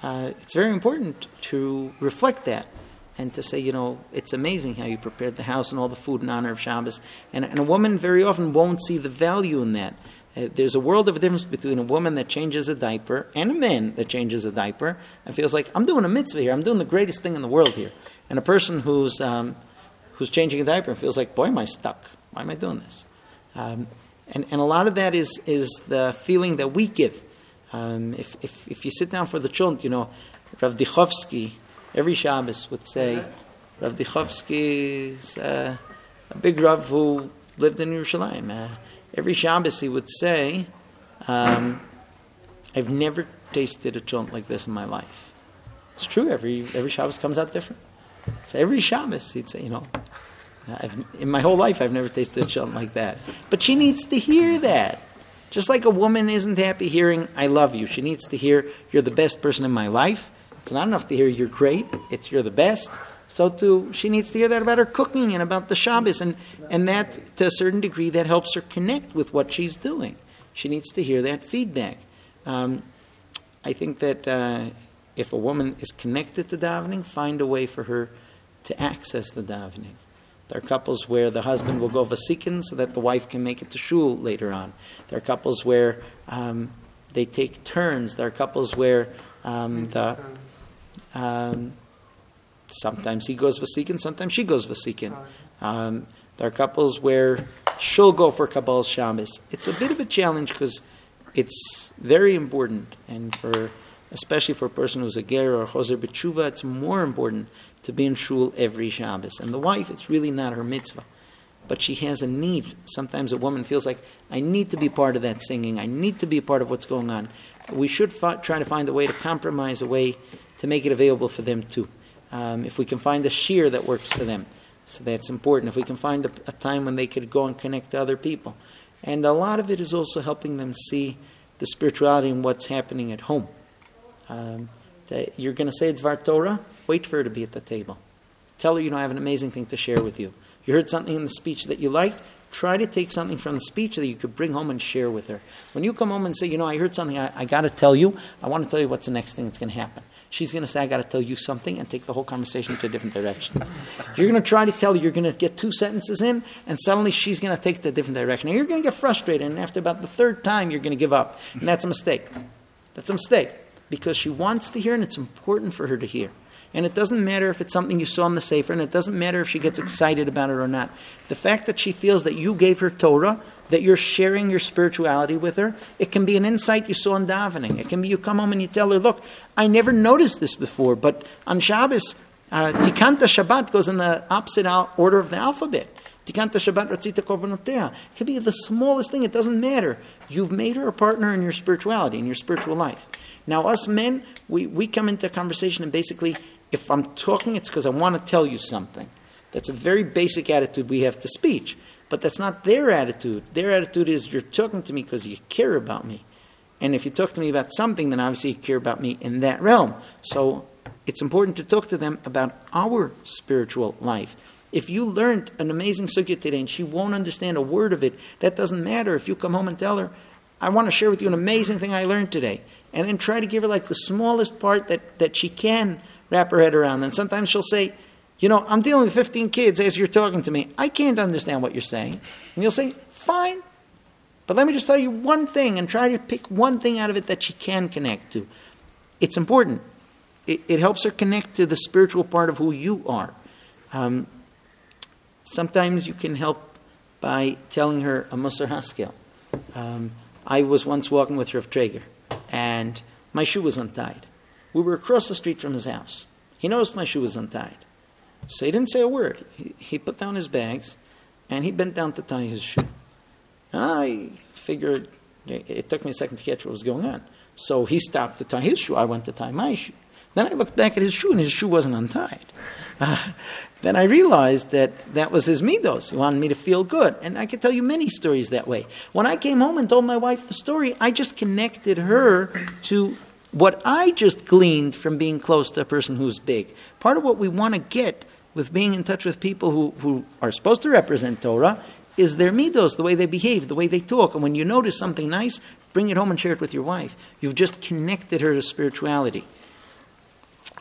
uh, it's very important to reflect that and to say, you know, it's amazing how you prepared the house and all the food in honor of Shabbos. And, and a woman very often won't see the value in that. Uh, there's a world of difference between a woman that changes a diaper and a man that changes a diaper and feels like, I'm doing a mitzvah here, I'm doing the greatest thing in the world here. And a person who's um, who's changing a diaper and feels like, boy, am I stuck? Why am I doing this? Um, and, and a lot of that is is the feeling that we give. Um, if, if if you sit down for the chunt, you know, Rav Dichovsky, every Shabbos would say, Rav Dichovsky is uh, a big Rav who lived in Yerushalayim. Uh, every Shabbos he would say, um, I've never tasted a chunt like this in my life. It's true, every every Shabbos comes out different. So every Shabbos he'd say, you know, I've, in my whole life I've never tasted a chunt like that. But she needs to hear that. Just like a woman isn't happy hearing, I love you. She needs to hear, you're the best person in my life. It's not enough to hear you're great. It's you're the best. So too, she needs to hear that about her cooking and about the Shabbos. And, and that, to a certain degree, that helps her connect with what she's doing. She needs to hear that feedback. Um, I think that uh, if a woman is connected to davening, find a way for her to access the davening. There are couples where the husband will go vasikin so that the wife can make it to shul later on. There are couples where um, they take turns. There are couples where um, the um, sometimes he goes vasikin, sometimes she goes vasikin. Um, there are couples where she'll go for Kabbalah Shabbos. It's a bit of a challenge because it's very important, and for especially for a person who's a ger or a choser b'tshuva, it's more important to be in shul every Shabbos. And the wife, it's really not her mitzvah. But she has a need. Sometimes a woman feels like, I need to be part of that singing. I need to be a part of what's going on. We should fi- try to find a way to compromise, a way to make it available for them too. Um, if we can find a shear that works for them, so that's important. If we can find a, a time when they could go and connect to other people. And a lot of it is also helping them see the spirituality and what's happening at home. Um, that you're going to say Dvar Torah, wait for her to be at the table. Tell her, you know, I have an amazing thing to share with you. You heard something in the speech that you liked, try to take something from the speech that you could bring home and share with her. When you come home and say, you know, I heard something, I, I got to tell you, I want to tell you what's the next thing that's going to happen. She's going to say, I got to tell you something, and take the whole conversation to a different direction. You're going to try to tell her, you're going to get two sentences in, and suddenly she's going to take the different direction. And you're going to get frustrated, and after about the third time, you're going to give up. And that's a mistake. That's a mistake. Because she wants to hear, and it's important for her to hear. And it doesn't matter if it's something you saw in the Sefer, and it doesn't matter if she gets excited about it or not. The fact that she feels that you gave her Torah, that you're sharing your spirituality with her, it can be an insight you saw in davening. It can be you come home and you tell her, look, I never noticed this before, but on Shabbos, uh, Tikanta Shabbat goes in the opposite al- order of the alphabet. Tikanta Shabbat Ratzita Korbanoteh. It could be the smallest thing, it doesn't matter. You've made her a partner in your spirituality, in your spiritual life. Now, us men, we, we come into a conversation and basically, if I'm talking, it's because I want to tell you something. That's a very basic attitude we have to speech. But that's not their attitude. Their attitude is, you're talking to me because you care about me. And if you talk to me about something, then obviously you care about me in that realm. So it's important to talk to them about our spiritual life. If you learned an amazing sugya today and she won't understand a word of it, that doesn't matter. If you come home and tell her, I want to share with you an amazing thing I learned today. And then try to give her like the smallest part that, that she can wrap her head around. And sometimes she'll say, you know, I'm dealing with fifteen kids as you're talking to me. I can't understand what you're saying. And you'll say, fine. But let me just tell you one thing and try to pick one thing out of it that she can connect to. It's important. It, it helps her connect to the spiritual part of who you are. Um, sometimes you can help by telling her a Musar Haskel. Um, I was once walking with Rav Traeger, and my shoe was untied. We were across the street from his house. He noticed my shoe was untied. So he didn't say a word. He, he put down his bags, and he bent down to tie his shoe. And I figured, it took me a second to catch what was going on. So he stopped to tie his shoe. I went to tie my shoe. Then I looked back at his shoe, and his shoe wasn't untied. Uh, then I realized that that was his midos. He wanted me to feel good. And I could tell you many stories that way. When I came home and told my wife the story, I just connected her to what I just gleaned from being close to a person who's big. Part of what we want to get with being in touch with people who, who are supposed to represent Torah is their midos, the way they behave, the way they talk. And when you notice something nice, bring it home and share it with your wife. You've just connected her to spirituality.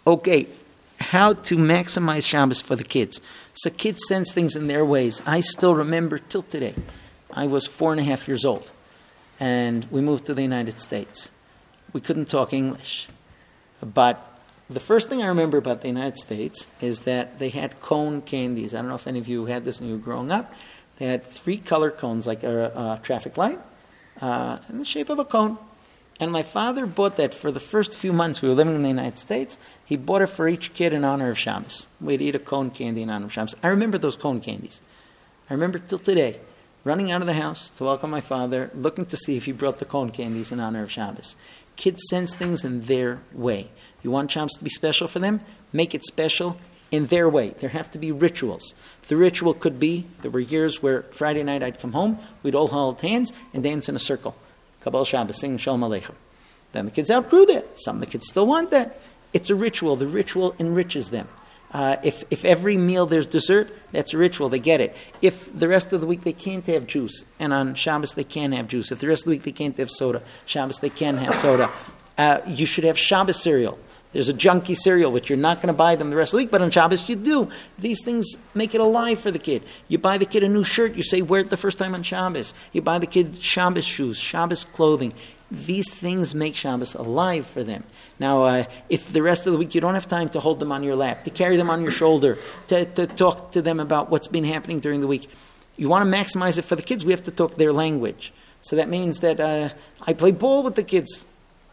Okay, how to maximize Shabbos for the kids. So kids sense things in their ways. I still remember till today. I was four and a half years old, and we moved to the United States. We couldn't talk English. But the first thing I remember about the United States is that they had cone candies. I don't know if any of you had this when you were growing up. They had three color cones, like a, a traffic light, uh, in the shape of a cone. And my father bought that for the first few months we were living in the United States. He bought it for each kid in honor of Shabbos. We'd eat a cone candy in honor of Shabbos. I remember those cone candies. I remember till today, running out of the house to welcome my father, looking to see if he brought the cone candies in honor of Shabbos. Kids sense things in their way. You want Shabbos to be special for them? Make it special in their way. There have to be rituals. The ritual could be, there were years where Friday night I'd come home, we'd all hold hands and dance in a circle. Kabbalah Shabbos, sing Shalom Aleichem. Then the kids outgrew that. Some of the kids still want that. It's a ritual. The ritual enriches them. Uh, if, if every meal there's dessert, that's a ritual. They get it. If the rest of the week they can't have juice, and on Shabbos they can have juice. If the rest of the week they can't have soda, Shabbos they can have soda. Uh, you should have Shabbos cereal. There's a junky cereal, which you're not going to buy them the rest of the week, but on Shabbos you do. These things make it alive for the kid. You buy the kid a new shirt, you say, wear it the first time on Shabbos. You buy the kid Shabbos shoes, Shabbos clothing. These things make Shabbos alive for them. Now, uh, if the rest of the week you don't have time to hold them on your lap, to carry them on your shoulder, to, to talk to them about what's been happening during the week, you want to maximize it for the kids, we have to talk their language. So that means that uh, I play ball with the kids.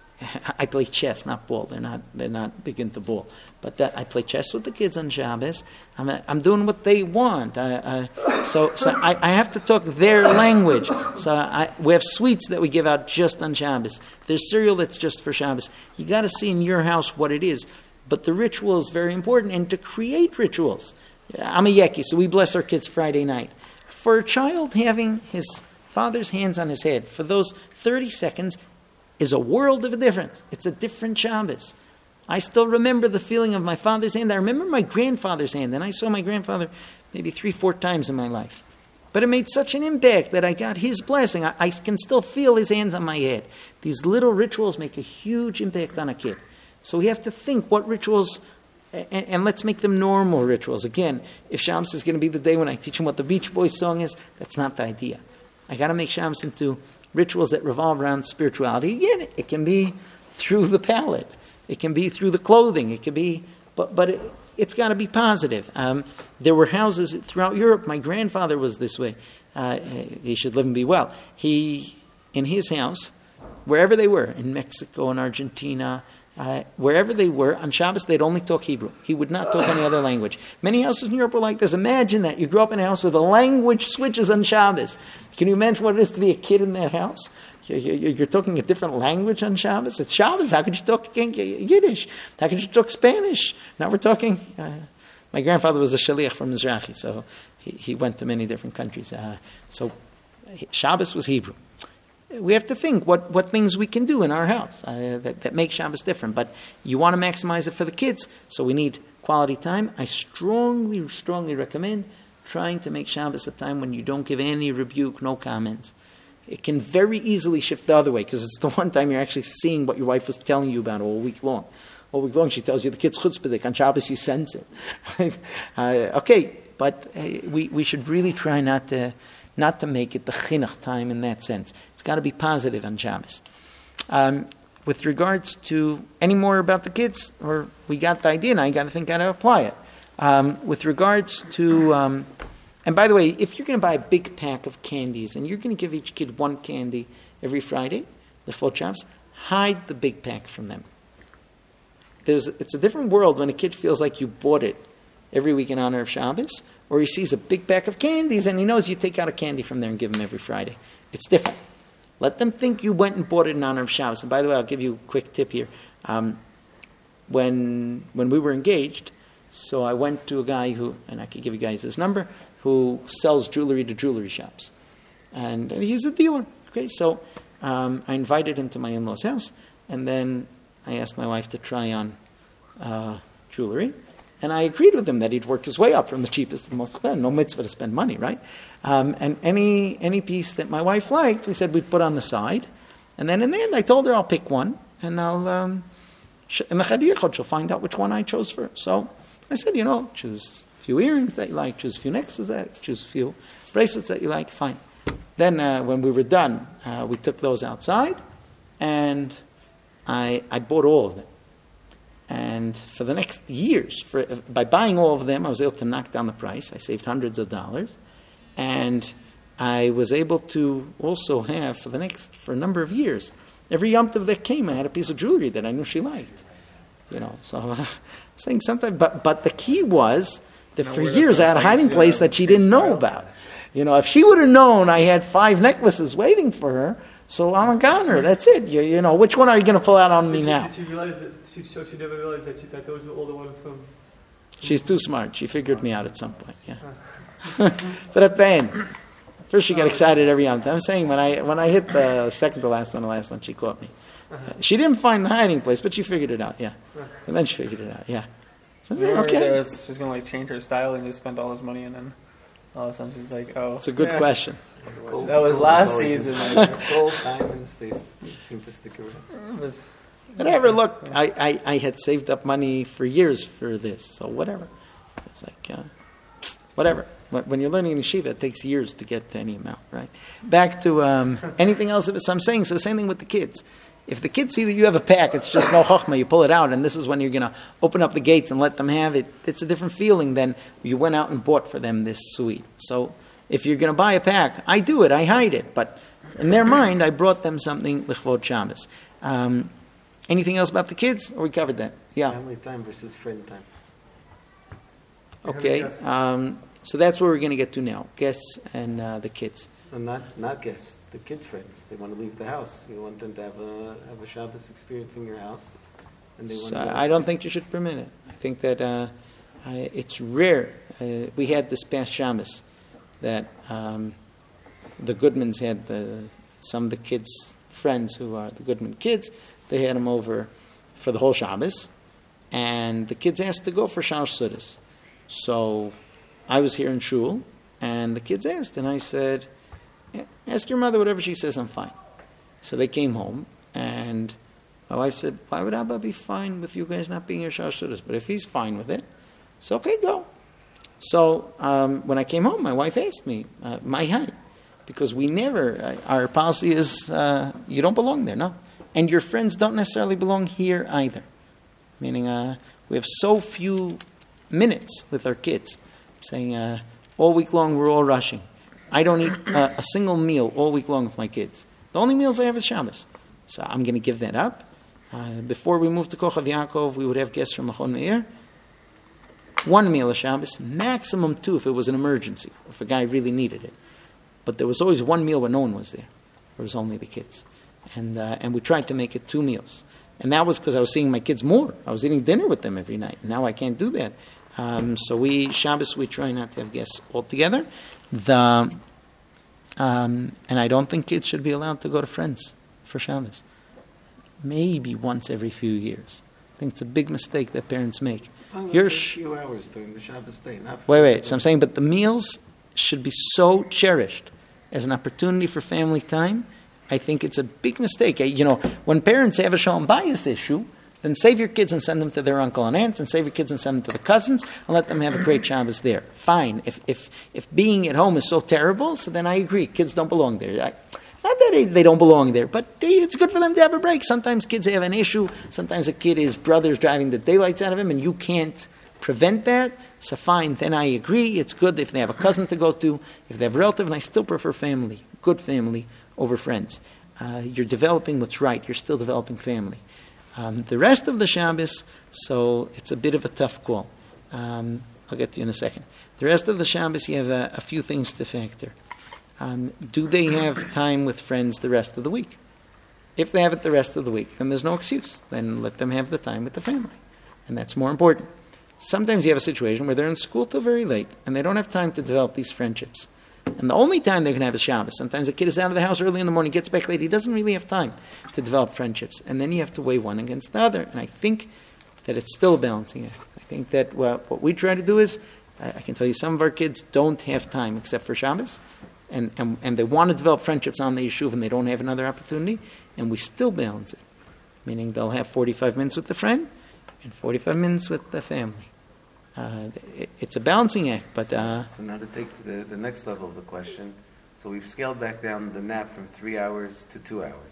I play chess, not ball. They're not. They're not big into ball. But that, I play chess with the kids on Shabbos. I'm. I'm doing what they want. I, I, so, so I, I have to talk their language. So I, we have sweets that we give out just on Shabbos. There's cereal that's just for Shabbos. You got to see in your house what it is. But the ritual is very important, and to create rituals. I'm a Yeki, so we bless our kids Friday night. For a child having his father's hands on his head for those thirty seconds. Is a world of a difference. It's a different Shabbos. I still remember the feeling of my father's hand. I remember my grandfather's hand, and I saw my grandfather maybe three, four times in my life. But it made such an impact that I got his blessing. I, I can still feel his hands on my head. These little rituals make a huge impact on a kid. So we have to think what rituals, and, and let's make them normal rituals. Again, if Shabbos is going to be the day when I teach him what the Beach Boys song is, that's not the idea. I got to make Shabbos into rituals that revolve around spirituality. Again, it can be through the palate. It can be through the clothing. It can be, but but it, it's got to be positive. Um, there were houses throughout Europe. My grandfather was this way. Uh, he should live and be well. He, in his house, wherever they were, in Mexico and Argentina, uh, wherever they were, on Shabbos they'd only talk Hebrew. He would not talk any other language. Many houses in Europe were like this. Imagine that. You grew up in a house where the language switches on Shabbos. Can you imagine what it is to be a kid in that house? You're, you're, you're talking a different language on Shabbos. It's Shabbos. How could you talk Yiddish? How could you talk Spanish? Now we're talking... Uh, my grandfather was a shaliach from Mizrahi, so he, he went to many different countries. Uh, so Shabbos was Hebrew. We have to think what, what things we can do in our house uh, that, that make Shabbos different. But you want to maximize it for the kids, so we need quality time. I strongly, strongly recommend trying to make Shabbos a time when you don't give any rebuke, no comments. It can very easily shift the other way, because it's the one time you're actually seeing what your wife was telling you about all week long. All week long she tells you the kid's chutzpahdik. On Shabbos you sense it. uh, okay, but uh, we, we should really try not to not to make it the chinuch time in that sense. It's got to be positive on Shabbos. Um, with regards to any more about the kids, or we got the idea, and I got to think how to apply it. Um, with regards to, um, and by the way, if you're going to buy a big pack of candies and you're going to give each kid one candy every Friday, the full Shabbos, hide the big pack from them. There's, it's a different world when a kid feels like you bought it every week in honor of Shabbos, or he sees a big pack of candies and he knows you take out a candy from there and give him every Friday. It's different. Let them think you went and bought it in honor of Shabbos. And by the way, I'll give you a quick tip here. Um, when when we were engaged, so I went to a guy who, and I could give you guys his number, who sells jewelry to jewelry shops. And, and he's a dealer. Okay, so um, I invited him to my in-laws' house, and then I asked my wife to try on uh, jewelry. And I agreed with him that he'd worked his way up from the cheapest to the most expensive. No mitzvah to spend money, right? Um, and any any piece that my wife liked, we said we'd put on the side. And then in the end, I told her I'll pick one, and I'll um, Sh- In the Chadi Yichud, she'll find out which one I chose for her. So I said, you know, choose a few earrings that you like, choose a few necklaces that, choose a few bracelets that you like, fine. Then uh, when we were done, uh, we took those outside, and I I bought all of them. And for the next years, for, by buying all of them, I was able to knock down the price. I saved hundreds of dollars. And I was able to also have, for the next, for a number of years, every Yom Tov that came, I had a piece of jewelry that I knew she liked. You know, so uh, I'm saying something, but, but the key was that Now, for where years does I had a that hiding find, place uh, that she didn't know style? about. You know, if she would have known I had five necklaces waiting for her, so I'm a goner. That's it. You, you know, which one are you going to pull out on me Did she, now? did she realize that she, so she never realized that, she, that those were all the ones from? She's too smart. She figured me out at some point. Yeah, but at the end, first she got excited every Yom Tov. I'm saying when I when I hit the second to last one, the last one, she caught me. Uh, she didn't find the hiding place, but she figured it out. Yeah, and then she figured it out. Yeah. So I'm saying, Or okay, it's just gonna like change her style and just spend all his money, and then all of a sudden she's like, "Oh, it's a good yeah. question. Gold- That was gold last is always- season. Gold, diamonds, they, s- they seem to stick around. But Whatever. Look, I, I, I had saved up money for years for this, so whatever. It's like uh, whatever. When when you're learning in yeshiva, it takes years to get to any amount, right? Back to um, anything else. So I'm saying, so the same thing with the kids. If the kids see that you have a pack, it's just no chachma. You pull it out, and this is when you're going to open up the gates and let them have it. It's a different feeling than you went out and bought for them this sweet. So if you're going to buy a pack, I do it. I hide it. But in their mind, I brought them something l'chvod Shabbos. Um, anything else about the kids? Or we covered that? Yeah. Family time versus friend time. Okay. Um, so that's where we're going to get to now. Guests and uh, the kids. No, not not guests, the kids' friends. They want to leave the house. You want them to have a have a Shabbos experience in your house, and they want. So to go I don't think you should permit it. I think that uh, I, it's rare. Uh, we had this past Shabbos that um, the Goodmans had the, some of the kids' friends who are the Goodman kids. They had them over for the whole Shabbos, and the kids asked to go for Shalosh Sudas. So I was here in shul, and the kids asked, and I said, ask your mother whatever she says, I'm fine. So they came home, and my wife said, why would Abba be fine with you guys not being your Shalosh Sudas? But if he's fine with it, so okay, go. So um, when I came home, my wife asked me, uh, my height, because we never, uh, our policy is, uh, you don't belong there, no. And your friends don't necessarily belong here either. Meaning uh, we have so few minutes with our kids. I'm saying uh, all week long we're all rushing. I don't eat uh, a single meal all week long with my kids. The only meals I have is Shabbos. So I'm going to give that up. Uh, before we moved to Kochav Yaakov, we would have guests from Machon Meir. One meal of Shabbos, maximum two if it was an emergency, if a guy really needed it. But there was always one meal where no one was there. There was only the kids. And uh, and we tried to make it two meals. And that was because I was seeing my kids more. I was eating dinner with them every night. Now I can't do that. Um, so we, Shabbos, we try not to have guests altogether. The, um, and I don't think kids should be allowed to go to friends for Shabbos. Maybe once every few years. I think it's a big mistake that parents make. You're a sh- few hours during the Shabbos day. Not Wait, wait. So I'm saying, but the meals should be so cherished as an opportunity for family time. I think it's a big mistake. You know, when parents have a shalom bayis issue, then save your kids and send them to their uncle and aunts, and save your kids and send them to the cousins, and let them have a great Shabbos there. Fine. If if if being at home is so terrible, so then I agree. Kids don't belong there. I, not that they, they don't belong there, but they, it's good for them to have a break. Sometimes kids have an issue. Sometimes a kid, his brother's driving the daylights out of him, and you can't prevent that. So fine, then I agree. It's good if they have a cousin to go to, if they have a relative, and I still prefer family, good family, over friends. Uh, you're developing what's right. You're still developing family. Um, the rest of the Shabbos, so it's a bit of a tough call. Um, I'll get to you in a second. The rest of the Shabbos, you have a, a few things to factor. Um, do they have time with friends the rest of the week? If they have it the rest of the week, then there's no excuse. Then let them have the time with the family. And that's more important. Sometimes you have a situation where they're in school till very late, and they don't have time to develop these friendships. And the only time they're going to have a Shabbos, sometimes a kid is out of the house early in the morning, gets back late, he doesn't really have time to develop friendships. And then you have to weigh one against the other. And I think that it's still a balancing act. I think that well, what we try to do is, I, I can tell you some of our kids don't have time except for Shabbos, and, and, and they want to develop friendships on the yeshuv, and they don't have another opportunity, and we still balance it. meaning they'll have forty-five minutes with the friend and forty-five minutes with the family. Uh, it, it's a balancing act, but... Uh, So now to take the, the next level of the question, so we've scaled back down the nap from three hours to two hours.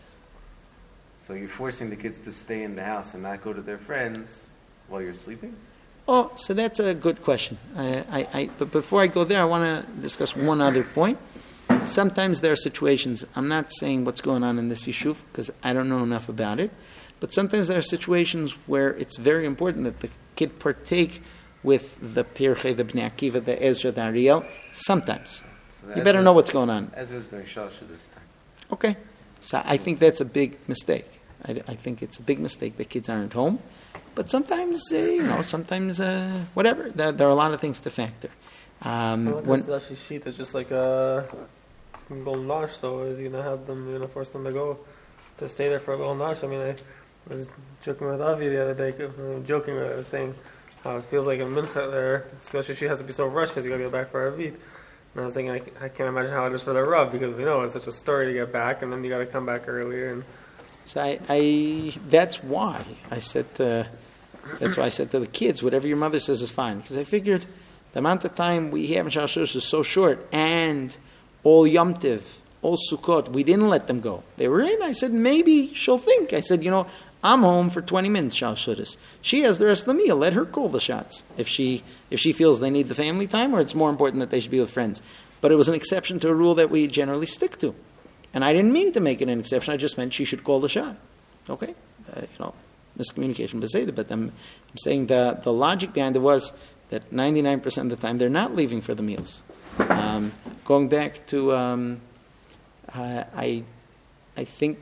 So you're forcing the kids to stay in the house and not go to their friends while you're sleeping? Oh, so that's a good question. I, I, I, but before I go there, I want to discuss one other point. Sometimes there are situations, I'm not saying what's going on in this yeshuv, because I don't know enough about it, but sometimes there are situations where it's very important that the kid partake with the Pirchei, the Bnei Akiva, the Ezra, the Ariel. Sometimes. So You better know what's going on. Ezra's doing Shalosh this time. Okay. So I think that's a big mistake. I, I think it's a big mistake that kids aren't home. But sometimes, uh, you know, sometimes, uh, whatever. There, there are a lot of things to factor. Um, I like when, this actually sheet is just like a golden nosh, though. You're gonna have them, you're gonna force them to go to stay there for a golden nosh. I mean, I was joking with Avi the other day, uh, joking with her, saying how it feels like a mincha there, especially she has to be so rushed because you gotta get back for Avit. And I was thinking, I, I can't imagine how it is for the Rav, because we know it's such a story to get back, and then you gotta come back earlier. And so I, I, that's why I said to, that's why I said to the kids, whatever your mother says is fine. Because I figured the amount of time we have in Shalosh is so short, and all Yom Tiv, all Sukkot, we didn't let them go. They were in. I said, maybe she'll think. I said, you know, I'm home for twenty minutes, Shalosh. She has the rest of the meal. Let her call the shots. If she if she feels they need the family time, or it's more important that they should be with friends. But it was an exception to a rule that we generally stick to. And I didn't mean to make it an exception. I just meant she should call the shot. Okay? Uh, you know, miscommunication, but I'm, I'm saying the, the logic behind it was that ninety-nine percent of the time they're not leaving for the meals. Um, going back to, um, uh, I, I think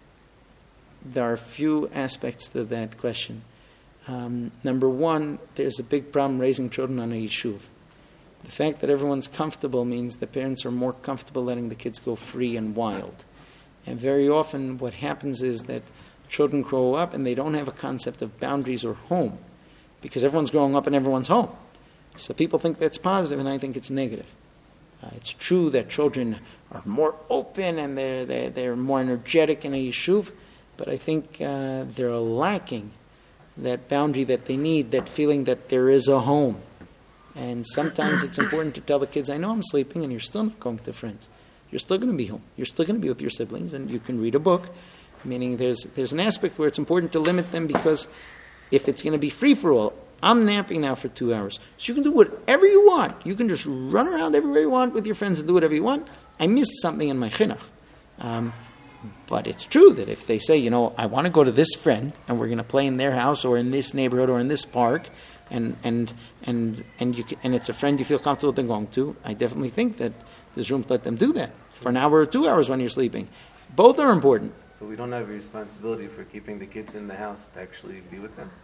there are a few aspects to that question. Um, number one, there's a big problem raising children on a yeshuv. The fact that everyone's comfortable means the parents are more comfortable letting the kids go free and wild. And very often what happens is that children grow up and they don't have a concept of boundaries or home, because everyone's growing up and everyone's home. So people think that's positive, and I think it's negative. Uh, it's true that children are more open and they're, they're, they're more energetic in a yeshuv, but I think uh, they're lacking that boundary that they need, that feeling that there is a home. And sometimes it's important to tell the kids, I know I'm sleeping and you're still not going to friends. You're still going to be home. You're still going to be with your siblings, and you can read a book. Meaning there's there's an aspect where it's important to limit them, because if it's going to be free-for-all, I'm napping now for two hours. So you can do whatever you want. You can just run around everywhere you want with your friends and do whatever you want. I missed something in my chinuch. Um, but it's true that if they say, you know, I want to go to this friend and we're going to play in their house or in this neighborhood or in this park, and and and and you can, and it's a friend you feel comfortable with them going to, I definitely think that there's room to let them do that for an hour or two hours when you're sleeping. Both are important. So we don't have a responsibility for keeping the kids in the house to actually be with them?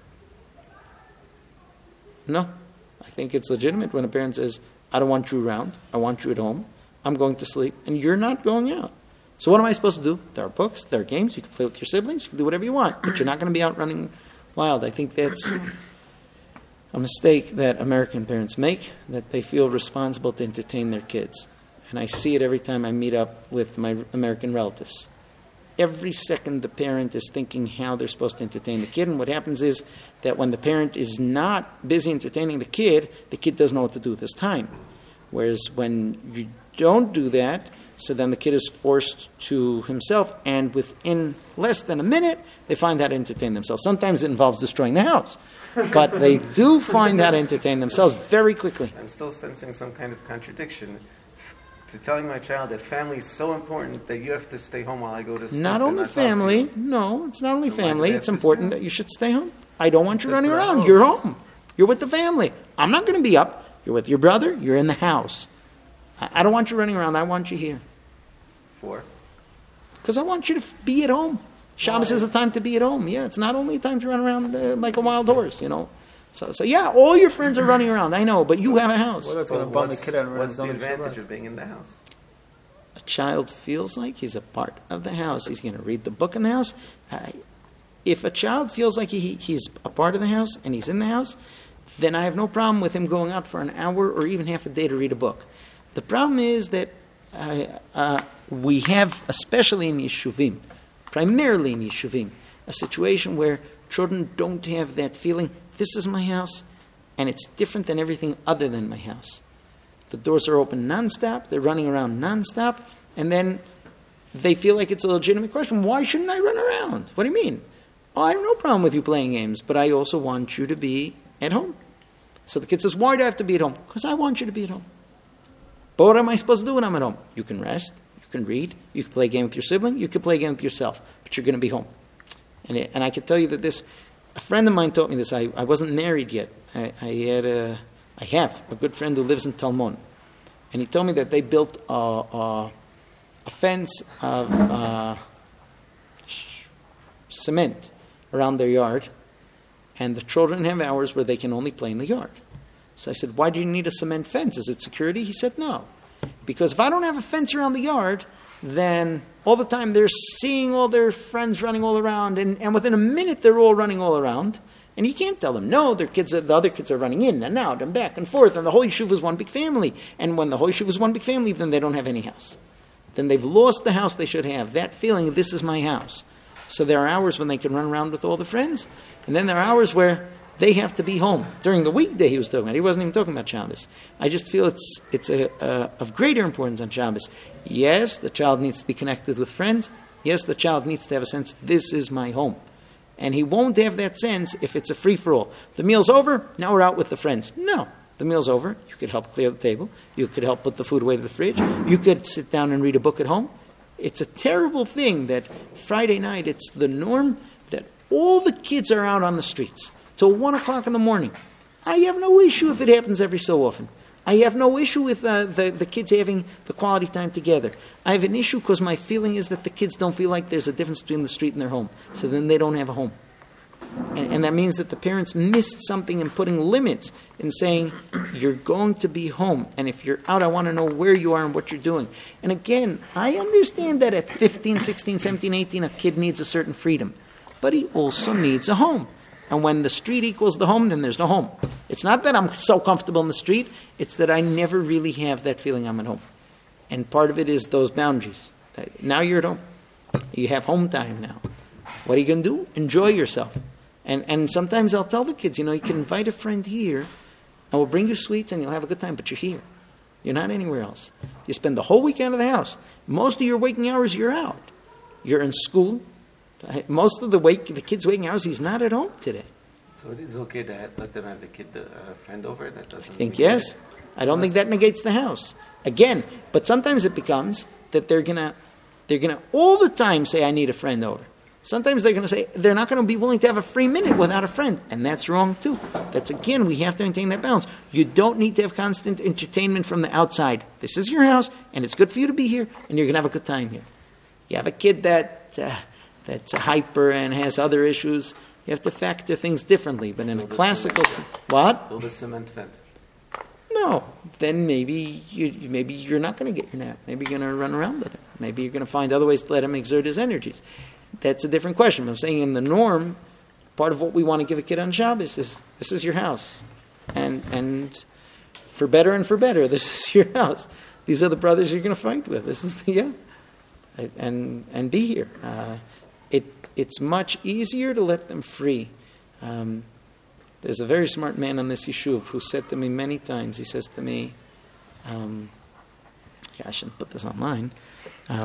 No. I think it's legitimate when a parent says, I don't want you around, I want you at home, I'm going to sleep, and you're not going out. So what am I supposed to do? There are books, there are games, you can play with your siblings, you can do whatever you want, but you're not going to be out running wild. I think that's a mistake that American parents make, that they feel responsible to entertain their kids. And I see it every time I meet up with my American relatives. Every second the parent is thinking how they're supposed to entertain the kid, and what happens is that when the parent is not busy entertaining the kid, the kid doesn't know what to do with his time. Whereas when you don't do that, so then the kid is forced to himself, and within less than a minute, they find how to entertain themselves. Sometimes it involves destroying the house, but they do find how to entertain themselves very quickly. I'm still sensing some kind of contradiction to telling my child that family is so important that you have to stay home while I go to sleep. Not only family. No, it's not only So why family. do they It's have to important stay? that you should stay home. I don't want you But running they're around. homes. You're home. You're with the family. I'm not going to be up. You're with your brother. You're in the house. I I don't want you running around. I want you here. For? Because I want you to f- be at home. Shabbos is a time to be at home. Yeah, it's not only a time to run around uh, like a wild horse, you know. So, so yeah, all your friends are running around. I know, but you have a house. well, that's Well, going to bum the what's kid out and run what's his the own advantage Shabbat. of being in the house? A child feels like he's a part of the house. He's going to read the book in the house. Uh, if a child feels like he, he's a part of the house and he's in the house, then I have no problem with him going out for an hour or even half a day to read a book. The problem is that uh, uh, we have, especially in Yeshuvim, primarily in Yeshuvim, a situation where children don't have that feeling, this is my house, and it's different than everything other than my house. The doors are open nonstop, they're running around nonstop, and then they feel like it's a legitimate question. Why shouldn't I run around? What do you mean? Oh, I have no problem with you playing games, but I also want you to be at home. So the kid says, why do I have to be at home? Because I want you to be at home. But what am I supposed to do when I'm at home? You can rest, you can read, you can play a game with your sibling, you can play a game with yourself, but you're going to be home. And it, and I can tell you that this, a friend of mine taught me this. I, I wasn't married yet. I, I had a, I have a good friend who lives in Talmon. And he told me that they built a, a, a fence of uh, sh- cement around their yard, and the children have hours where they can only play in the yard. So I said, why do you need a cement fence? Is it security? He said, no. Because if I don't have a fence around the yard, then all the time they're seeing all their friends running all around, and, and within a minute they're all running all around, and you can't tell them, no, their kids are, the other kids are running in and out and back and forth, and the whole yeshuv is one big family. And when the whole yeshuv is one big family, then they don't have any house. Then they've lost the house they should have, that feeling of this is my house. So there are hours when they can run around with all the friends, and then there are hours where they have to be home. During the weekday he was talking about, he wasn't even talking about Shabbos. I just feel it's it's a, a, of greater importance on Shabbos. Yes, the child needs to be connected with friends. Yes, the child needs to have a sense, this is my home. And he won't have that sense if it's a free-for-all. The meal's over, now we're out with the friends. No, the meal's over. You could help clear the table. You could help put the food away to the fridge. You could sit down and read a book at home. It's a terrible thing that Friday night, it's the norm that all the kids are out on the streets till one o'clock in the morning. I have no issue if it happens every so often. I have no issue with uh, the, the kids having the quality time together. I have an issue because my feeling is that the kids don't feel like there's a difference between the street and their home. So then they don't have a home. And, and that means that the parents missed something in putting limits in saying, you're going to be home. And if you're out, I want to know where you are and what you're doing. And again, I understand that at fifteen, sixteen, seventeen, eighteen, a kid needs a certain freedom. But he also needs a home. And when the street equals the home, then there's no home. It's not that I'm so comfortable in the street. It's that I never really have that feeling I'm at home. And part of it is those boundaries. Now you're at home. You have home time now. What are you going to do? Enjoy yourself. And and sometimes I'll tell the kids, you know, you can invite a friend here, and we'll bring you sweets, and you'll have a good time, but you're here. You're not anywhere else. You spend the whole week out of the house. Most of your waking hours, you're out. You're in school. Most of the wake, the kids' waking hours, he's not at home today. So it is okay to have, let them have the kid, a uh, friend over? That doesn't. I think yes. I don't think that negates the house. Again, but sometimes it becomes that they're gonna, they're gonna all the time say, "I need a friend over." Sometimes they're gonna say they're not gonna be willing to have a free minute without a friend, and that's wrong too. That's again, we have to maintain that balance. You don't need to have constant entertainment from the outside. This is your house, and it's good for you to be here, and you're gonna have a good time here. You have a kid that. Uh, that's hyper and has other issues, you have to factor things differently. But in a classical... What? Build a cement fence. No. Then maybe, you, maybe you're not going to get your nap. Maybe you're going to run around with it. Maybe you're going to find other ways to let him exert his energies. That's a different question. But I'm saying in the norm, part of what we want to give a kid on Shabbos is, this is your house. And and for better and for better, this is your house. These are the brothers you're going to fight with. This is the... Yeah. And, and be here. Uh, It it's much easier to let them free. Um, there's a very smart man on this yeshuv who said to me many times, he says to me, um, yeah, I shouldn't put this online,